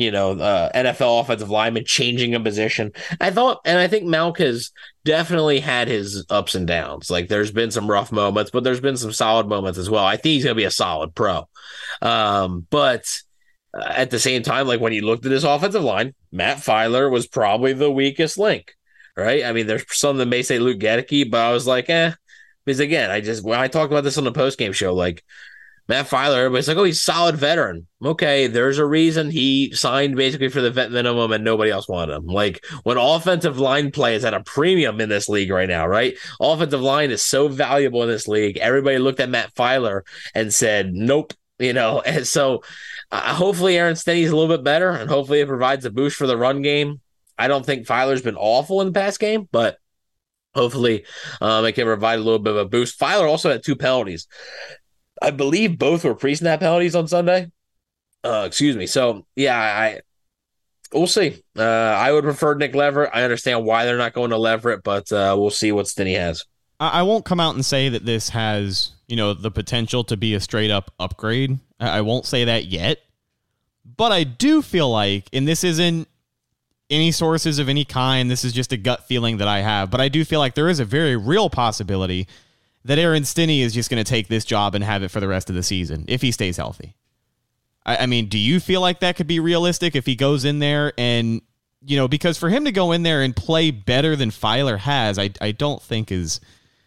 NFL offensive lineman, changing a position. I think Mauch has definitely had his ups and downs. Like there's been some rough moments, but there's been some solid moments as well. I think he's going to be a solid pro. But at the same time, like when you looked at his offensive line, Matt Filer was probably the weakest link, right? There's some that may say Luke Gedeke, but I was like, because again, when I talked about this on the postgame show, like, Matt Filer, everybody's like, oh, he's a solid veteran. Okay, there's a reason he signed basically for the vet minimum and nobody else wanted him. Like when offensive line play is at a premium in this league right now, right? Offensive line is so valuable in this league. Everybody looked at Matt Filer and said, nope, And so hopefully Aaron Stinney's a little bit better and hopefully it provides a boost for the run game. I don't think Filer's been awful in the past game, but hopefully it can provide a little bit of a boost. Filer also had 2 penalties. I believe both were pre-snap penalties on Sunday. Excuse me. So, yeah, we'll see. I would prefer Nick Leverett. I understand why they're not going to Leverett, but we'll see what Stinney has. I won't come out and say that this has, the potential to be a straight-up upgrade. I won't say that yet. But I do feel like, and this isn't any sources of any kind, this is just a gut feeling that I have, but I do feel like there is a very real possibility that Aaron Stinney is just going to take this job and have it for the rest of the season if he stays healthy. Do you feel like that could be realistic if he goes in there and, because for him to go in there and play better than Filer has, I don't think is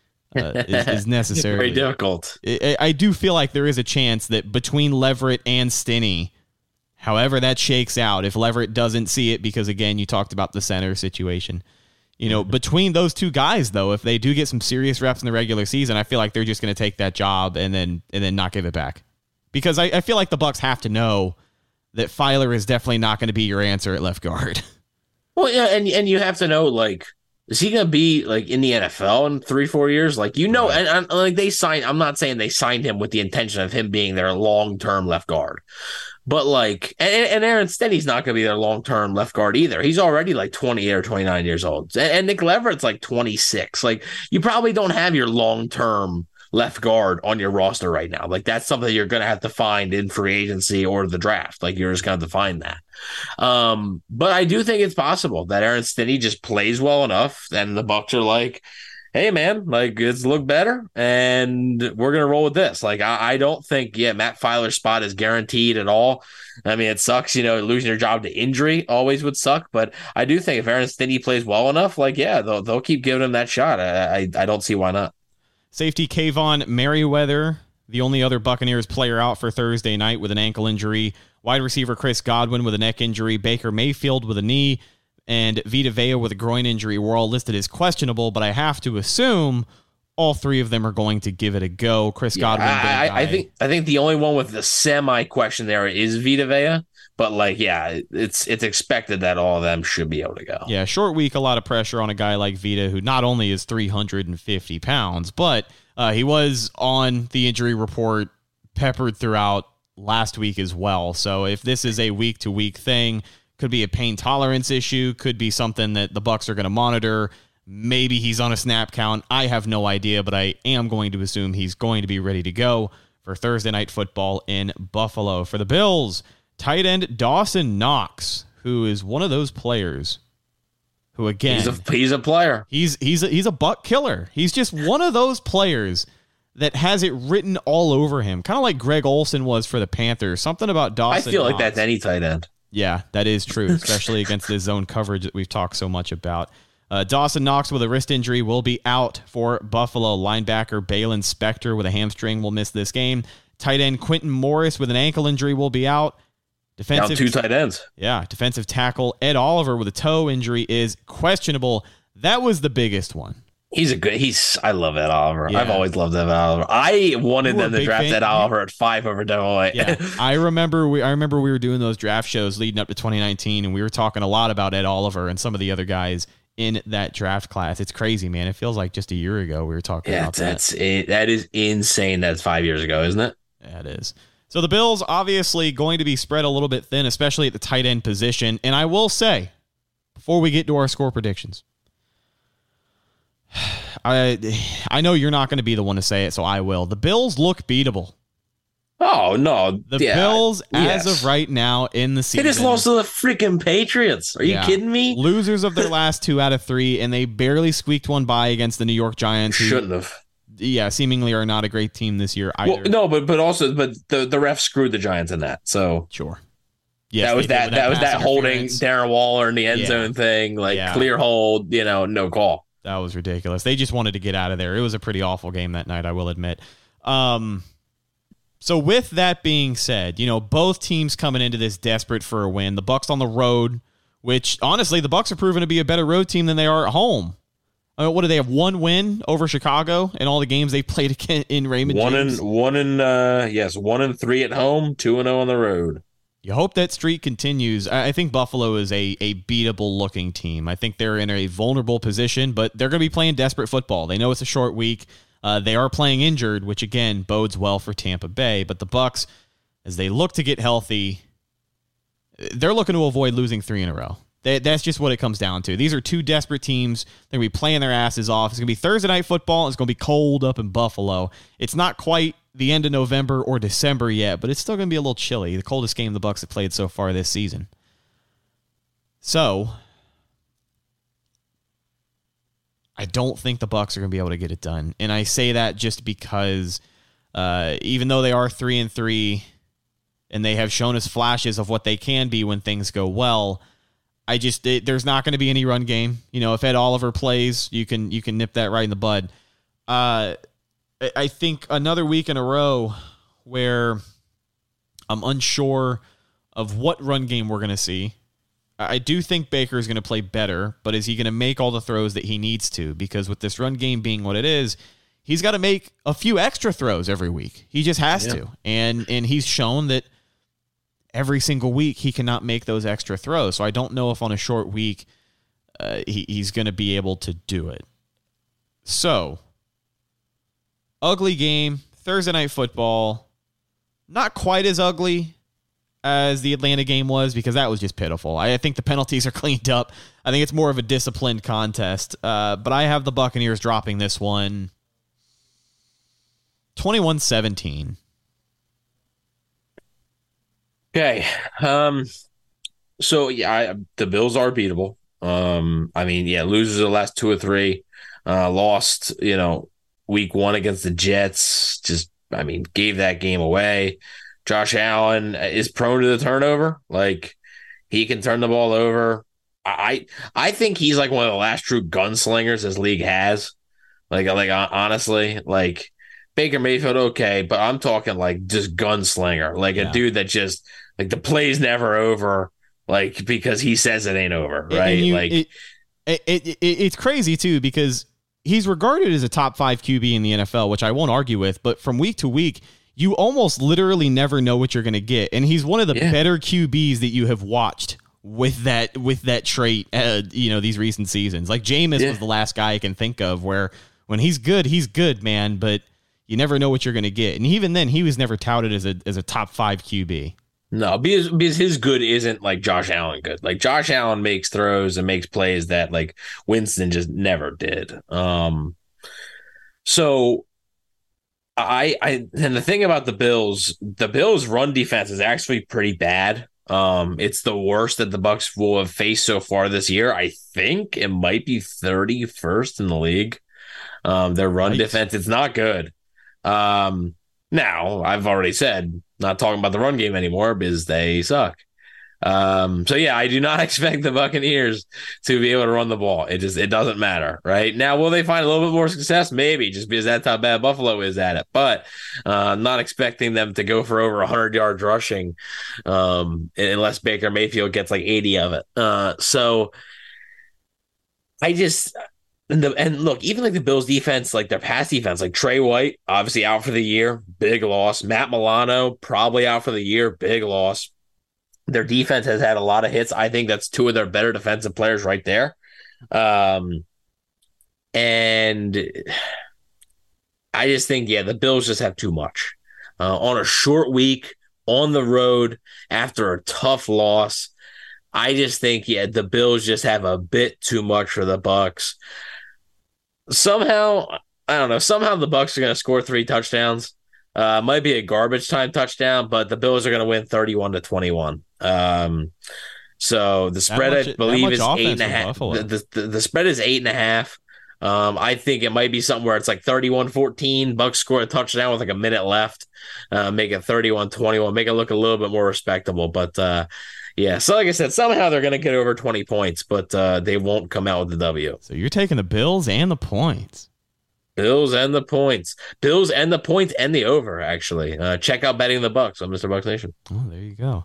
necessary. Very difficult. I do feel like there is a chance that between Leverett and Stinney, however that shakes out, if Leverett doesn't see it, because again, you talked about the center situation, between those 2 guys, though, if they do get some serious reps in the regular season, I feel like they're just going to take that job and then not give it back. Because I feel like the Bucs have to know that Filer is definitely not going to be your answer at left guard. Well, yeah, and you have to know, like, is he going to be like in the NFL in 3-4 years? Like, right. And like they signed. I'm not saying they signed him with the intention of him being their long-term left guard. But like, and Aaron Stinney's not going to be their long-term left guard either. He's already like 28 or 29 years old. And Nick Leverett's like 26. Like, you probably don't have your long-term left guard on your roster right now. Like, that's something you're going to have to find in free agency or the draft. Like, you're just going to have to find that. But I do think it's possible that Aaron Stinney just plays well enough and the Bucs are like, hey, man, like, it's look better, and we're going to roll with this. Like, I don't think, Matt Filer's spot is guaranteed at all. It sucks, losing your job to injury always would suck, but I do think if Aaron Stinney plays well enough, like, they'll keep giving him that shot. I don't see why not. Safety Kayvon Merriweather, the only other Buccaneers player out for Thursday night with an ankle injury. Wide receiver Chris Godwin with a neck injury. Baker Mayfield with a knee. And Vita Vea with a groin injury were all listed as questionable, but I have to assume all 3 of them are going to give it a go. Chris Godwin. I think the only one with the semi question there is Vita Vea, but it's expected that all of them should be able to go. Yeah, short week, a lot of pressure on a guy like Vita, who not only is 350 pounds, but he was on the injury report peppered throughout last week as well. So if this is a week-to-week thing, could be a pain tolerance issue, could be something that the Bucs are going to monitor. Maybe he's on a snap count. I have no idea, but I am going to assume he's going to be ready to go for Thursday Night Football in Buffalo. For the Bills, tight end Dawson Knox, who is one of those players who, again, he's a player. He's a buck killer. He's just one of those players that has it written all over him, kind of like Greg Olsen was for the Panthers. Something about Dawson I feel like Knox. that's any tight end. Yeah, that is true, especially against the zone coverage that we've talked so much about. Dawson Knox with a wrist injury will be out for Buffalo. Linebacker Balin Spector with a hamstring will miss this game. Tight end Quentin Morris with an ankle injury will be out. Down 2 tight ends. Yeah, defensive tackle Ed Oliver with a toe injury is questionable. That was the biggest one. I love Ed Oliver. Yeah. I've always loved Ed Oliver. I wanted them to draft Ed Oliver at 5 over Devin White. Yeah, I remember we were doing those draft shows leading up to 2019, and we were talking a lot about Ed Oliver and some of the other guys in that draft class. It's crazy, man. It feels like just a year ago we were talking about that. That is insane. That's 5 years ago, isn't it? Yeah, it is. So the Bills obviously going to be spread a little bit thin, especially at the tight end position. And I will say, before we get to our score predictions, I know you're not going to be the one to say it, so I will. The Bills look beatable. Oh, no. The Bills, as of right now in the season. They just lost to the freaking Patriots. Are you kidding me? Losers of their last 2 out of 3, and they barely squeaked one by against the New York Giants. Shouldn't have. Yeah, seemingly are not a great team this year either. Well, no, but the ref screwed the Giants in that. So sure. Yes, that was that holding Darren Waller in the end zone thing, clear hold, no call. That was ridiculous. They just wanted to get out of there. It was a pretty awful game that night, I will admit. So with that being said, both teams coming into this desperate for a win. The Bucs on the road, which honestly, the Bucs are proven to be a better road team than they are at home. I mean, what do they have? 1 win over Chicago in all the games they played in Raymond James? 1-3 at home, 2-0 on the road. You hope that streak continues. I think Buffalo is a beatable looking team. I think they're in a vulnerable position, but they're going to be playing desperate football. They know it's a short week. They are playing injured, which again bodes well for Tampa Bay. But the Bucs, as they look to get healthy, they're looking to avoid losing 3 in a row. That's just what it comes down to. These are 2 desperate teams. They're going to be playing their asses off. It's going to be Thursday night football. It's going to be cold up in Buffalo. It's not quite the end of November or December yet, but it's still going to be a little chilly. The coldest game the Bucs have played so far this season. So, I don't think the Bucs are going to be able to get it done. And I say that just because even though they are 3-3 and they have shown us flashes of what they can be when things go well, there's not going to be any run game. If Ed Oliver plays, you can nip that right in the bud. I think another week in a row where I'm unsure of what run game we're going to see. I do think Baker is going to play better, but is he going to make all the throws that he needs to? Because with this run game being what it is, he's got to make a few extra throws every week. He just has to. And he's shown that every single week he cannot make those extra throws. So I don't know if on a short week he's going to be able to do it. So, ugly game, Thursday night football. Not quite as ugly as the Atlanta game was because that was just pitiful. I think the penalties are cleaned up. I think it's more of a disciplined contest. But I have the Buccaneers dropping this one 21-17. Okay. So the Bills are beatable. Losers the last 2 or 3. Lost, week 1 against the Jets. Gave that game away. Josh Allen is prone to the turnover. He can turn the ball over. I think he's one of the last true gunslingers this league has. Honestly, Baker Mayfield, okay, but I'm talking just gunslinger, a dude that just the play's never over, because he says it ain't over, right? It's crazy too because he's regarded as a top 5 QB in the NFL, which I won't argue with. But from week to week, you almost literally never know what you're going to get, and he's one of the better QBs that you have watched with that trait. These recent seasons, Jameis was the last guy I can think of where when he's good, man, but you never know what you're going to get. And even then, he was never touted as a top 5 QB. No, because his good isn't Josh Allen good. Josh Allen makes throws and makes plays that Winston just never did. So and the thing about the Bills run defense is actually pretty bad. It's the worst that the Bucs will have faced so far this year. I think it might be 31st in the league. Their run defense, it's not good. Now, I've already said, not talking about the run game anymore because they suck. So yeah, I do not expect the Buccaneers to be able to run the ball. It doesn't matter, right? Now, will they find a little bit more success? Maybe, just because that's how bad Buffalo is at it. But I'm not expecting them to go for over 100 yards rushing, unless Baker Mayfield gets like 80 of it. So I just. And look, even like the Bills defense, like their pass defense, like Trey White, obviously out for the year, big loss. Matt Milano, probably out for the year, big loss. Their defense has had a lot of hits. I think that's two of their better defensive players right there. And I just think, the Bills just have too much. On a short week, on the road, after a tough loss, I just think, the Bills just have a bit too much for the Bucs. Somehow, I don't know, the Bucs are going to score 3 touchdowns. Might be a garbage time touchdown, but the Bills are going to win 31-21. So the spread, I believe, is 8.5. The spread is 8.5. I think it might be something where it's like 31-14. Bucs score a touchdown with like a minute left. Make it 31-21. Make it look a little bit more respectable. But so like I said, somehow they're going to get over 20 points, but they won't come out with the W. So you're taking the Bills and the points. Bills and the points. Bills and the points and the over, actually. Check out Betting the Bucs on Mr. Bucs Nation. Oh, there you go.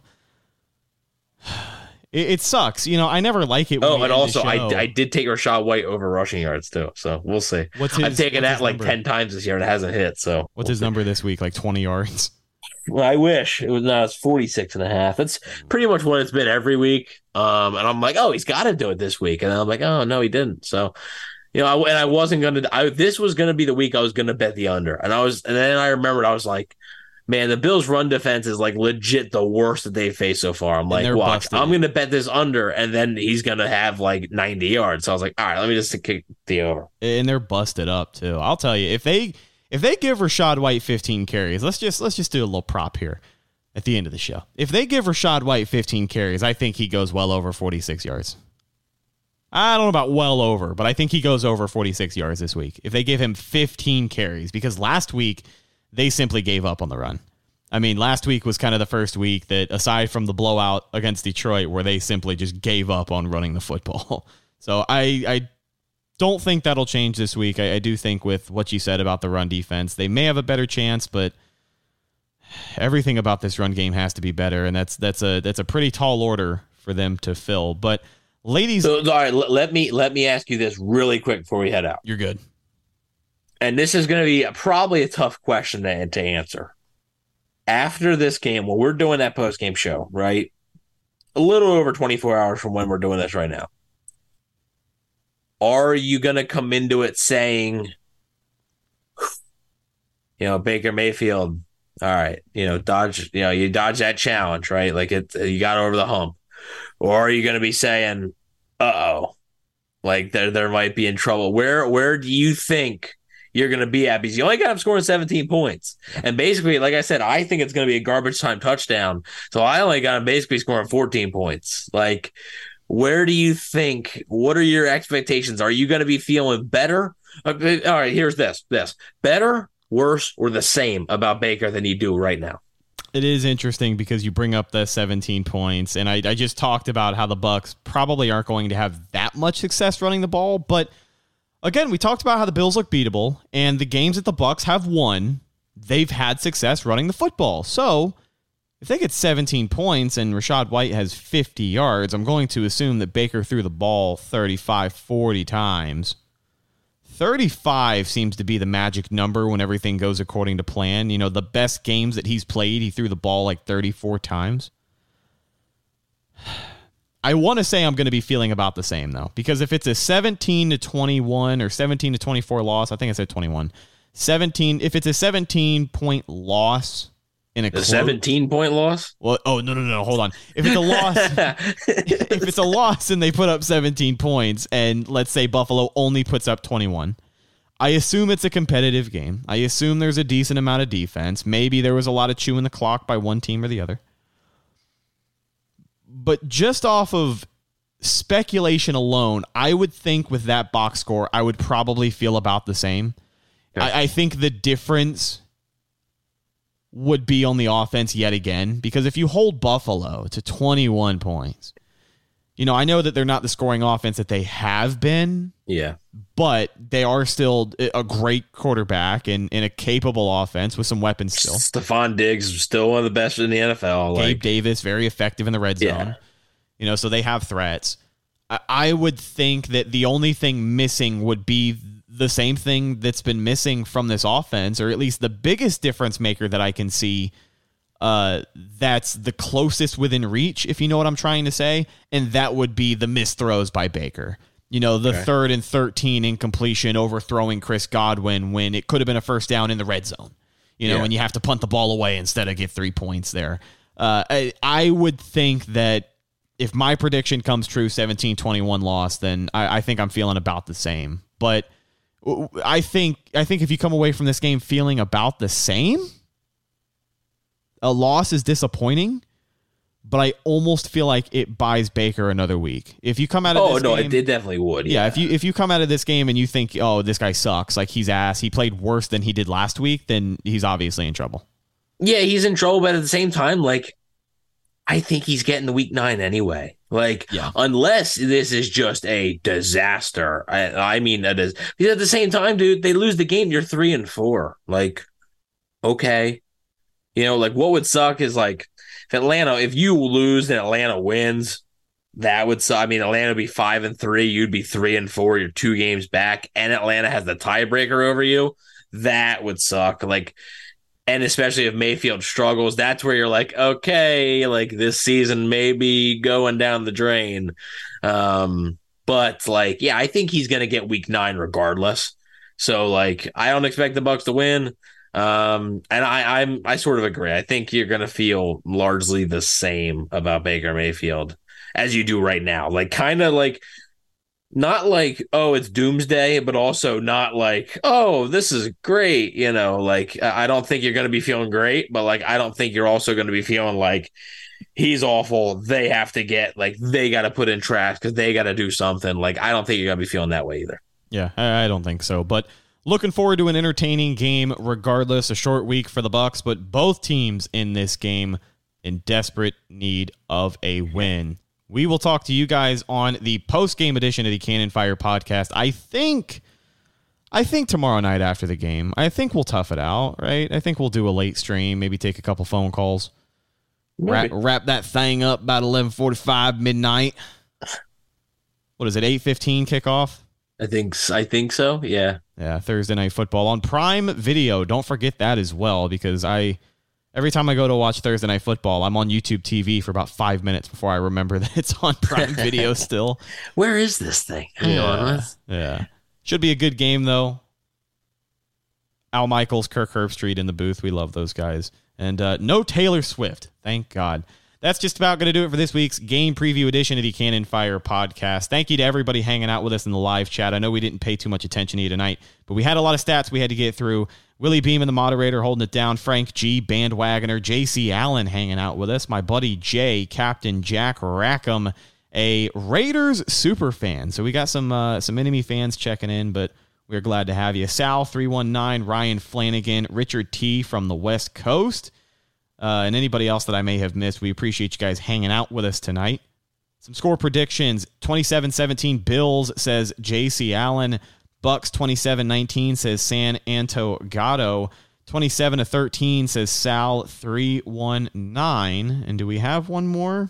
It sucks. I never like it. And also, I did take Rachaad White over rushing yards, too. So we'll see. I've taken that like number? 10 times this year and it hasn't hit. So what's his number this week? Like 20 yards? Well, I wish. It's 46.5. That's pretty much what it's been every week. And I'm like, oh, he's got to do it this week. And I'm like, oh, no, he didn't. So, I wasn't going to, this was going to be the week I was going to bet the under. And then I remembered, I was like, man, the Bills' run defense is like legit the worst that they've faced so far. I'm like, watch, I'm going to bet this under, and then he's going to have like 90 yards. So I was like, all right, let me just kick the over. And they're busted up too. I'll tell you, if they give Rachaad White 15 carries, let's just do a little prop here at the end of the show. If they give Rachaad White 15 carries, I think he goes well over 46 yards. I don't know about well over, but I think he goes over 46 yards this week. If they give him 15 carries, because last week they simply gave up on the run. I mean, last week was kind of the first week that, aside from the blowout against Detroit, where they simply just gave up on running the football. So I don't think that'll change this week. I do think with what you said about the run defense, they may have a better chance, but everything about this run game has to be better, and that's a pretty tall order for them to fill. But ladies, all right, let me ask you this really quick before we head out. You're good. And this is going to be probably a tough question to answer. After this game, when we're doing that post-game show, right, a little over 24 hours from when we're doing this right now, are you going to come into it saying, Baker Mayfield, all right, you dodge that challenge, right? Like you got over the hump. Or are you going to be saying, uh-oh, like there might be in trouble? Where do you think you're going to be at? Because you only got him scoring 17 points. And basically, like I said, I think it's going to be a garbage time touchdown. So I only got him basically scoring 14 points. Like, where do you think, what are your expectations? Are you going to be feeling better? All right, here's this. Better, worse, or the same about Baker than you do right now? It is interesting because you bring up the 17 points, and I just talked about how the Bucs probably aren't going to have that much success running the ball, but again, we talked about how the Bills look beatable, and the games that the Bucs have won, they've had success running the football. So if they get 17 points and Rachaad White has 50 yards, I'm going to assume that Baker threw the ball 35, 40 times. 35 seems to be the magic number when everything goes according to plan. The best games that he's played, he threw the ball like 34 times. I want to say I'm going to be feeling about the same, though, because if it's a 17-21 or 17-24 loss, I think I said 21. If it's a 17-point loss in a 17-point loss? Well, no, hold on. If it's a loss, if it's a loss and they put up 17 points, and let's say Buffalo only puts up 21, I assume it's a competitive game. I assume there's a decent amount of defense. Maybe there was a lot of chewing the clock by one team or the other. But just off of speculation alone, I would think with that box score, I would probably feel about the same. Okay. I think the difference would be on the offense yet again, because if you hold Buffalo to 21 points, I know that they're not the scoring offense that they have been. Yeah. But they are still a great quarterback and a capable offense with some weapons still. Stephon Diggs is still one of the best in the NFL. Gabe Davis, very effective in the red zone. So they have threats. I would think that the only thing missing would be the same thing that's been missing from this offense, or at least the biggest difference maker that I can see that's the closest within reach, if you know what I'm trying to say, and that would be the missed throws by Baker. The 3rd and 13 incompletion overthrowing Chris Godwin when it could have been a first down in the red zone, and you have to punt the ball away instead of get 3 points there. I would think that if my prediction comes true, 17-21 loss, then I think I'm feeling about the same. But I think if you come away from this game feeling about the same, a loss is disappointing, but I almost feel like it buys Baker another week. If you come out of this game, it definitely would. Yeah, if you come out of this game and you think, oh, this guy sucks, like he's ass, he played worse than he did last week, then he's obviously in trouble. Yeah, he's in trouble, but at the same time, like, I think he's getting the week 9 anyway. Like, unless this is just a disaster. I mean, that is, because at the same time, dude, they lose the game, you're 3-4. Like, okay. Like, what would suck is, like, if you lose and Atlanta wins, that would suck. I mean, Atlanta would be 5-3, you'd be 3-4, you're 2 games back, and Atlanta has the tiebreaker over you. That would suck. Like, and especially if Mayfield struggles, that's where you're like, okay, like this season may be going down the drain. But like, yeah, I think he's going to get week 9 regardless. So like, I don't expect the Bucs to win. And I sort of agree. I think you're going to feel largely the same about Baker Mayfield as you do right now. Like, kind of like, not like, oh, it's doomsday, but also not like, oh, this is great. Like, I don't think you're going to be feeling great, but like, I don't think you're also going to be feeling like he's awful. They have to they got to put in trash because they got to do something. Like, I don't think you're going to be feeling that way either. Yeah, I don't think so. But looking forward to an entertaining game regardless. A short week for the Bucs, but both teams in this game in desperate need of a win. We will talk to you guys on the post-game edition of the Cannon Fire podcast. I think tomorrow night after the game, I think we'll tough it out, right? I think we'll do a late stream, maybe take a couple phone calls, wrap that thing up about 11:45 midnight. What is it, 8:15 kickoff? I think so, yeah. Yeah, Thursday Night Football on Prime Video. Don't forget that as well, because every time I go to watch Thursday Night Football, I'm on YouTube TV for about 5 minutes before I remember that it's on Prime Video still. Where is this thing? Hang on. Yeah. Should be a good game, though. Al Michaels, Kirk Herbstreit in the booth. We love those guys. And no Taylor Swift. Thank God. That's just about going to do it for this week's game preview edition of the Cannon Fire podcast. Thank you to everybody hanging out with us in the live chat. I know we didn't pay too much attention to you tonight, but we had a lot of stats we had to get through. Willie Beeman, the moderator, holding it down. Frank G, bandwagoner. JC Allen hanging out with us. My buddy Jay, Captain Jack Rackham, a Raiders super fan. So we got some enemy fans checking in, but we're glad to have you. Sal 319, Ryan Flanagan, Richard T from the West Coast, and anybody else that I may have missed. We appreciate you guys hanging out with us tonight. Some score predictions. 27-17 Bills, says JC Allen. Bucks 27-19, says San Anto Gatto. 27-13, says Sal 319. And do we have one more?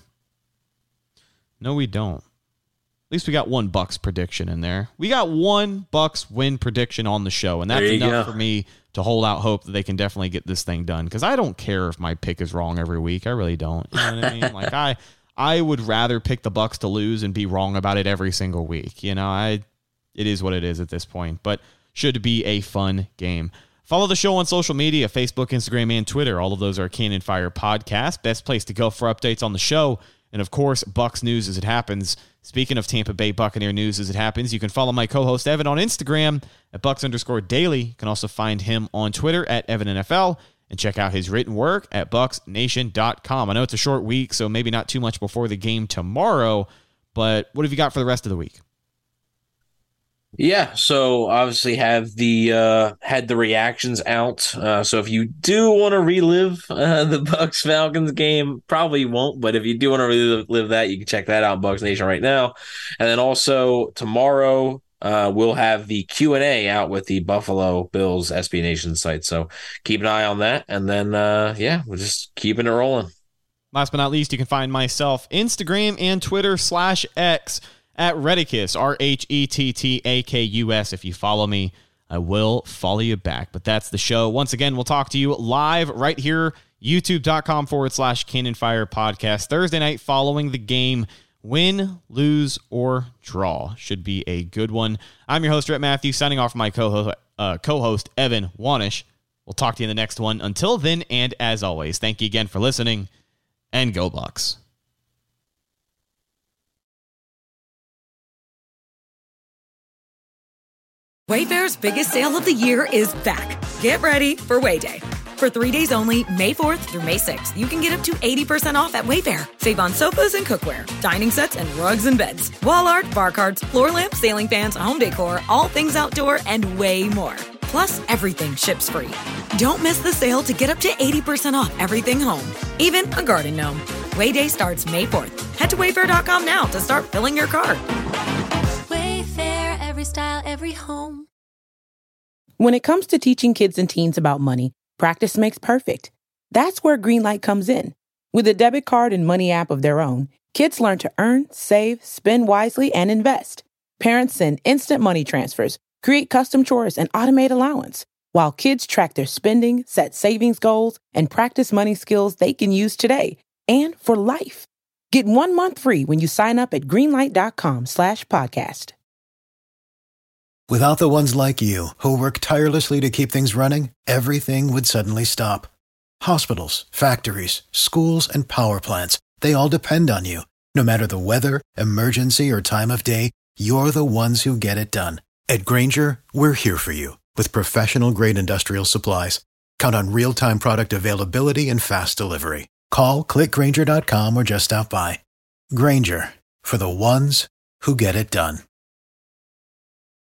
No, we don't. At least we got one Bucks prediction in there. We got one Bucks win prediction on the show, and that's enough for me to hold out hope that they can definitely get this thing done, because I don't care if my pick is wrong every week. I really don't. You know what I mean? Like, I would rather pick the Bucks to lose and be wrong about it every single week. You know, it is what it is at this point, but should be a fun game. Follow the show on social media, Facebook, Instagram, and Twitter. All of those are Cannon Fire Podcast. Best place to go for updates on the show. And, of course, Bucs news as it happens. Speaking of Tampa Bay Buccaneer news as it happens, you can follow my co-host Evan on Instagram at Bucs_Daily. You can also find him on Twitter at EvanNFL and check out his written work at BucsNation.com. I know it's a short week, so maybe not too much before the game tomorrow, but what have you got for the rest of the week? Yeah, so obviously have the had the reactions out. So if you do want to relive the Bucks Falcons game, probably won't. But if you do want to relive that, you can check that out, Bucks Nation, right now. And then also tomorrow, we'll have the Q&A out with the Buffalo Bills SB Nation site. So keep an eye on that. And then we're just keeping it rolling. Last but not least, you can find myself Instagram and Twitter /X at Rhettakus, RHETTAKUS. If you follow me, I will follow you back. But that's the show. Once again, we'll talk to you live right here, youtube.com/Cannon Fire Podcast, Thursday night following the game. Win, lose, or draw. Should be a good one. I'm your host, Rhett Matthews, signing off from my co-host, Evan Wanish. We'll talk to you in the next one. Until then, and as always, thank you again for listening, and go Bucks. Wayfair's biggest sale of the year is back. Get ready for Wayday. For 3 days only, May 4th through May 6th, you can get up to 80% off at Wayfair. Save on sofas and cookware, dining sets and rugs and beds, wall art, bar cards, floor lamps, ceiling fans, home decor, all things outdoor, and way more. Plus, everything ships free. Don't miss the sale to get up to 80% off everything home, even a garden gnome. Wayday starts May 4th. Head to wayfair.com now to start filling your cart. Wayfair, every style, every home. When it comes to teaching kids and teens about money, practice makes perfect. That's where Greenlight comes in. With a debit card and money app of their own, kids learn to earn, save, spend wisely, and invest. Parents send instant money transfers, create custom chores, and automate allowance, while kids track their spending, set savings goals, and practice money skills they can use today and for life. Get 1 month free when you sign up at greenlight.com/podcast. Without the ones like you, who work tirelessly to keep things running, everything would suddenly stop. Hospitals, factories, schools, and power plants, they all depend on you. No matter the weather, emergency, or time of day, you're the ones who get it done. At Grainger, we're here for you with professional-grade industrial supplies. Count on real-time product availability and fast delivery. Call, click Grainger.com, or just stop by. Grainger, for the ones who get it done.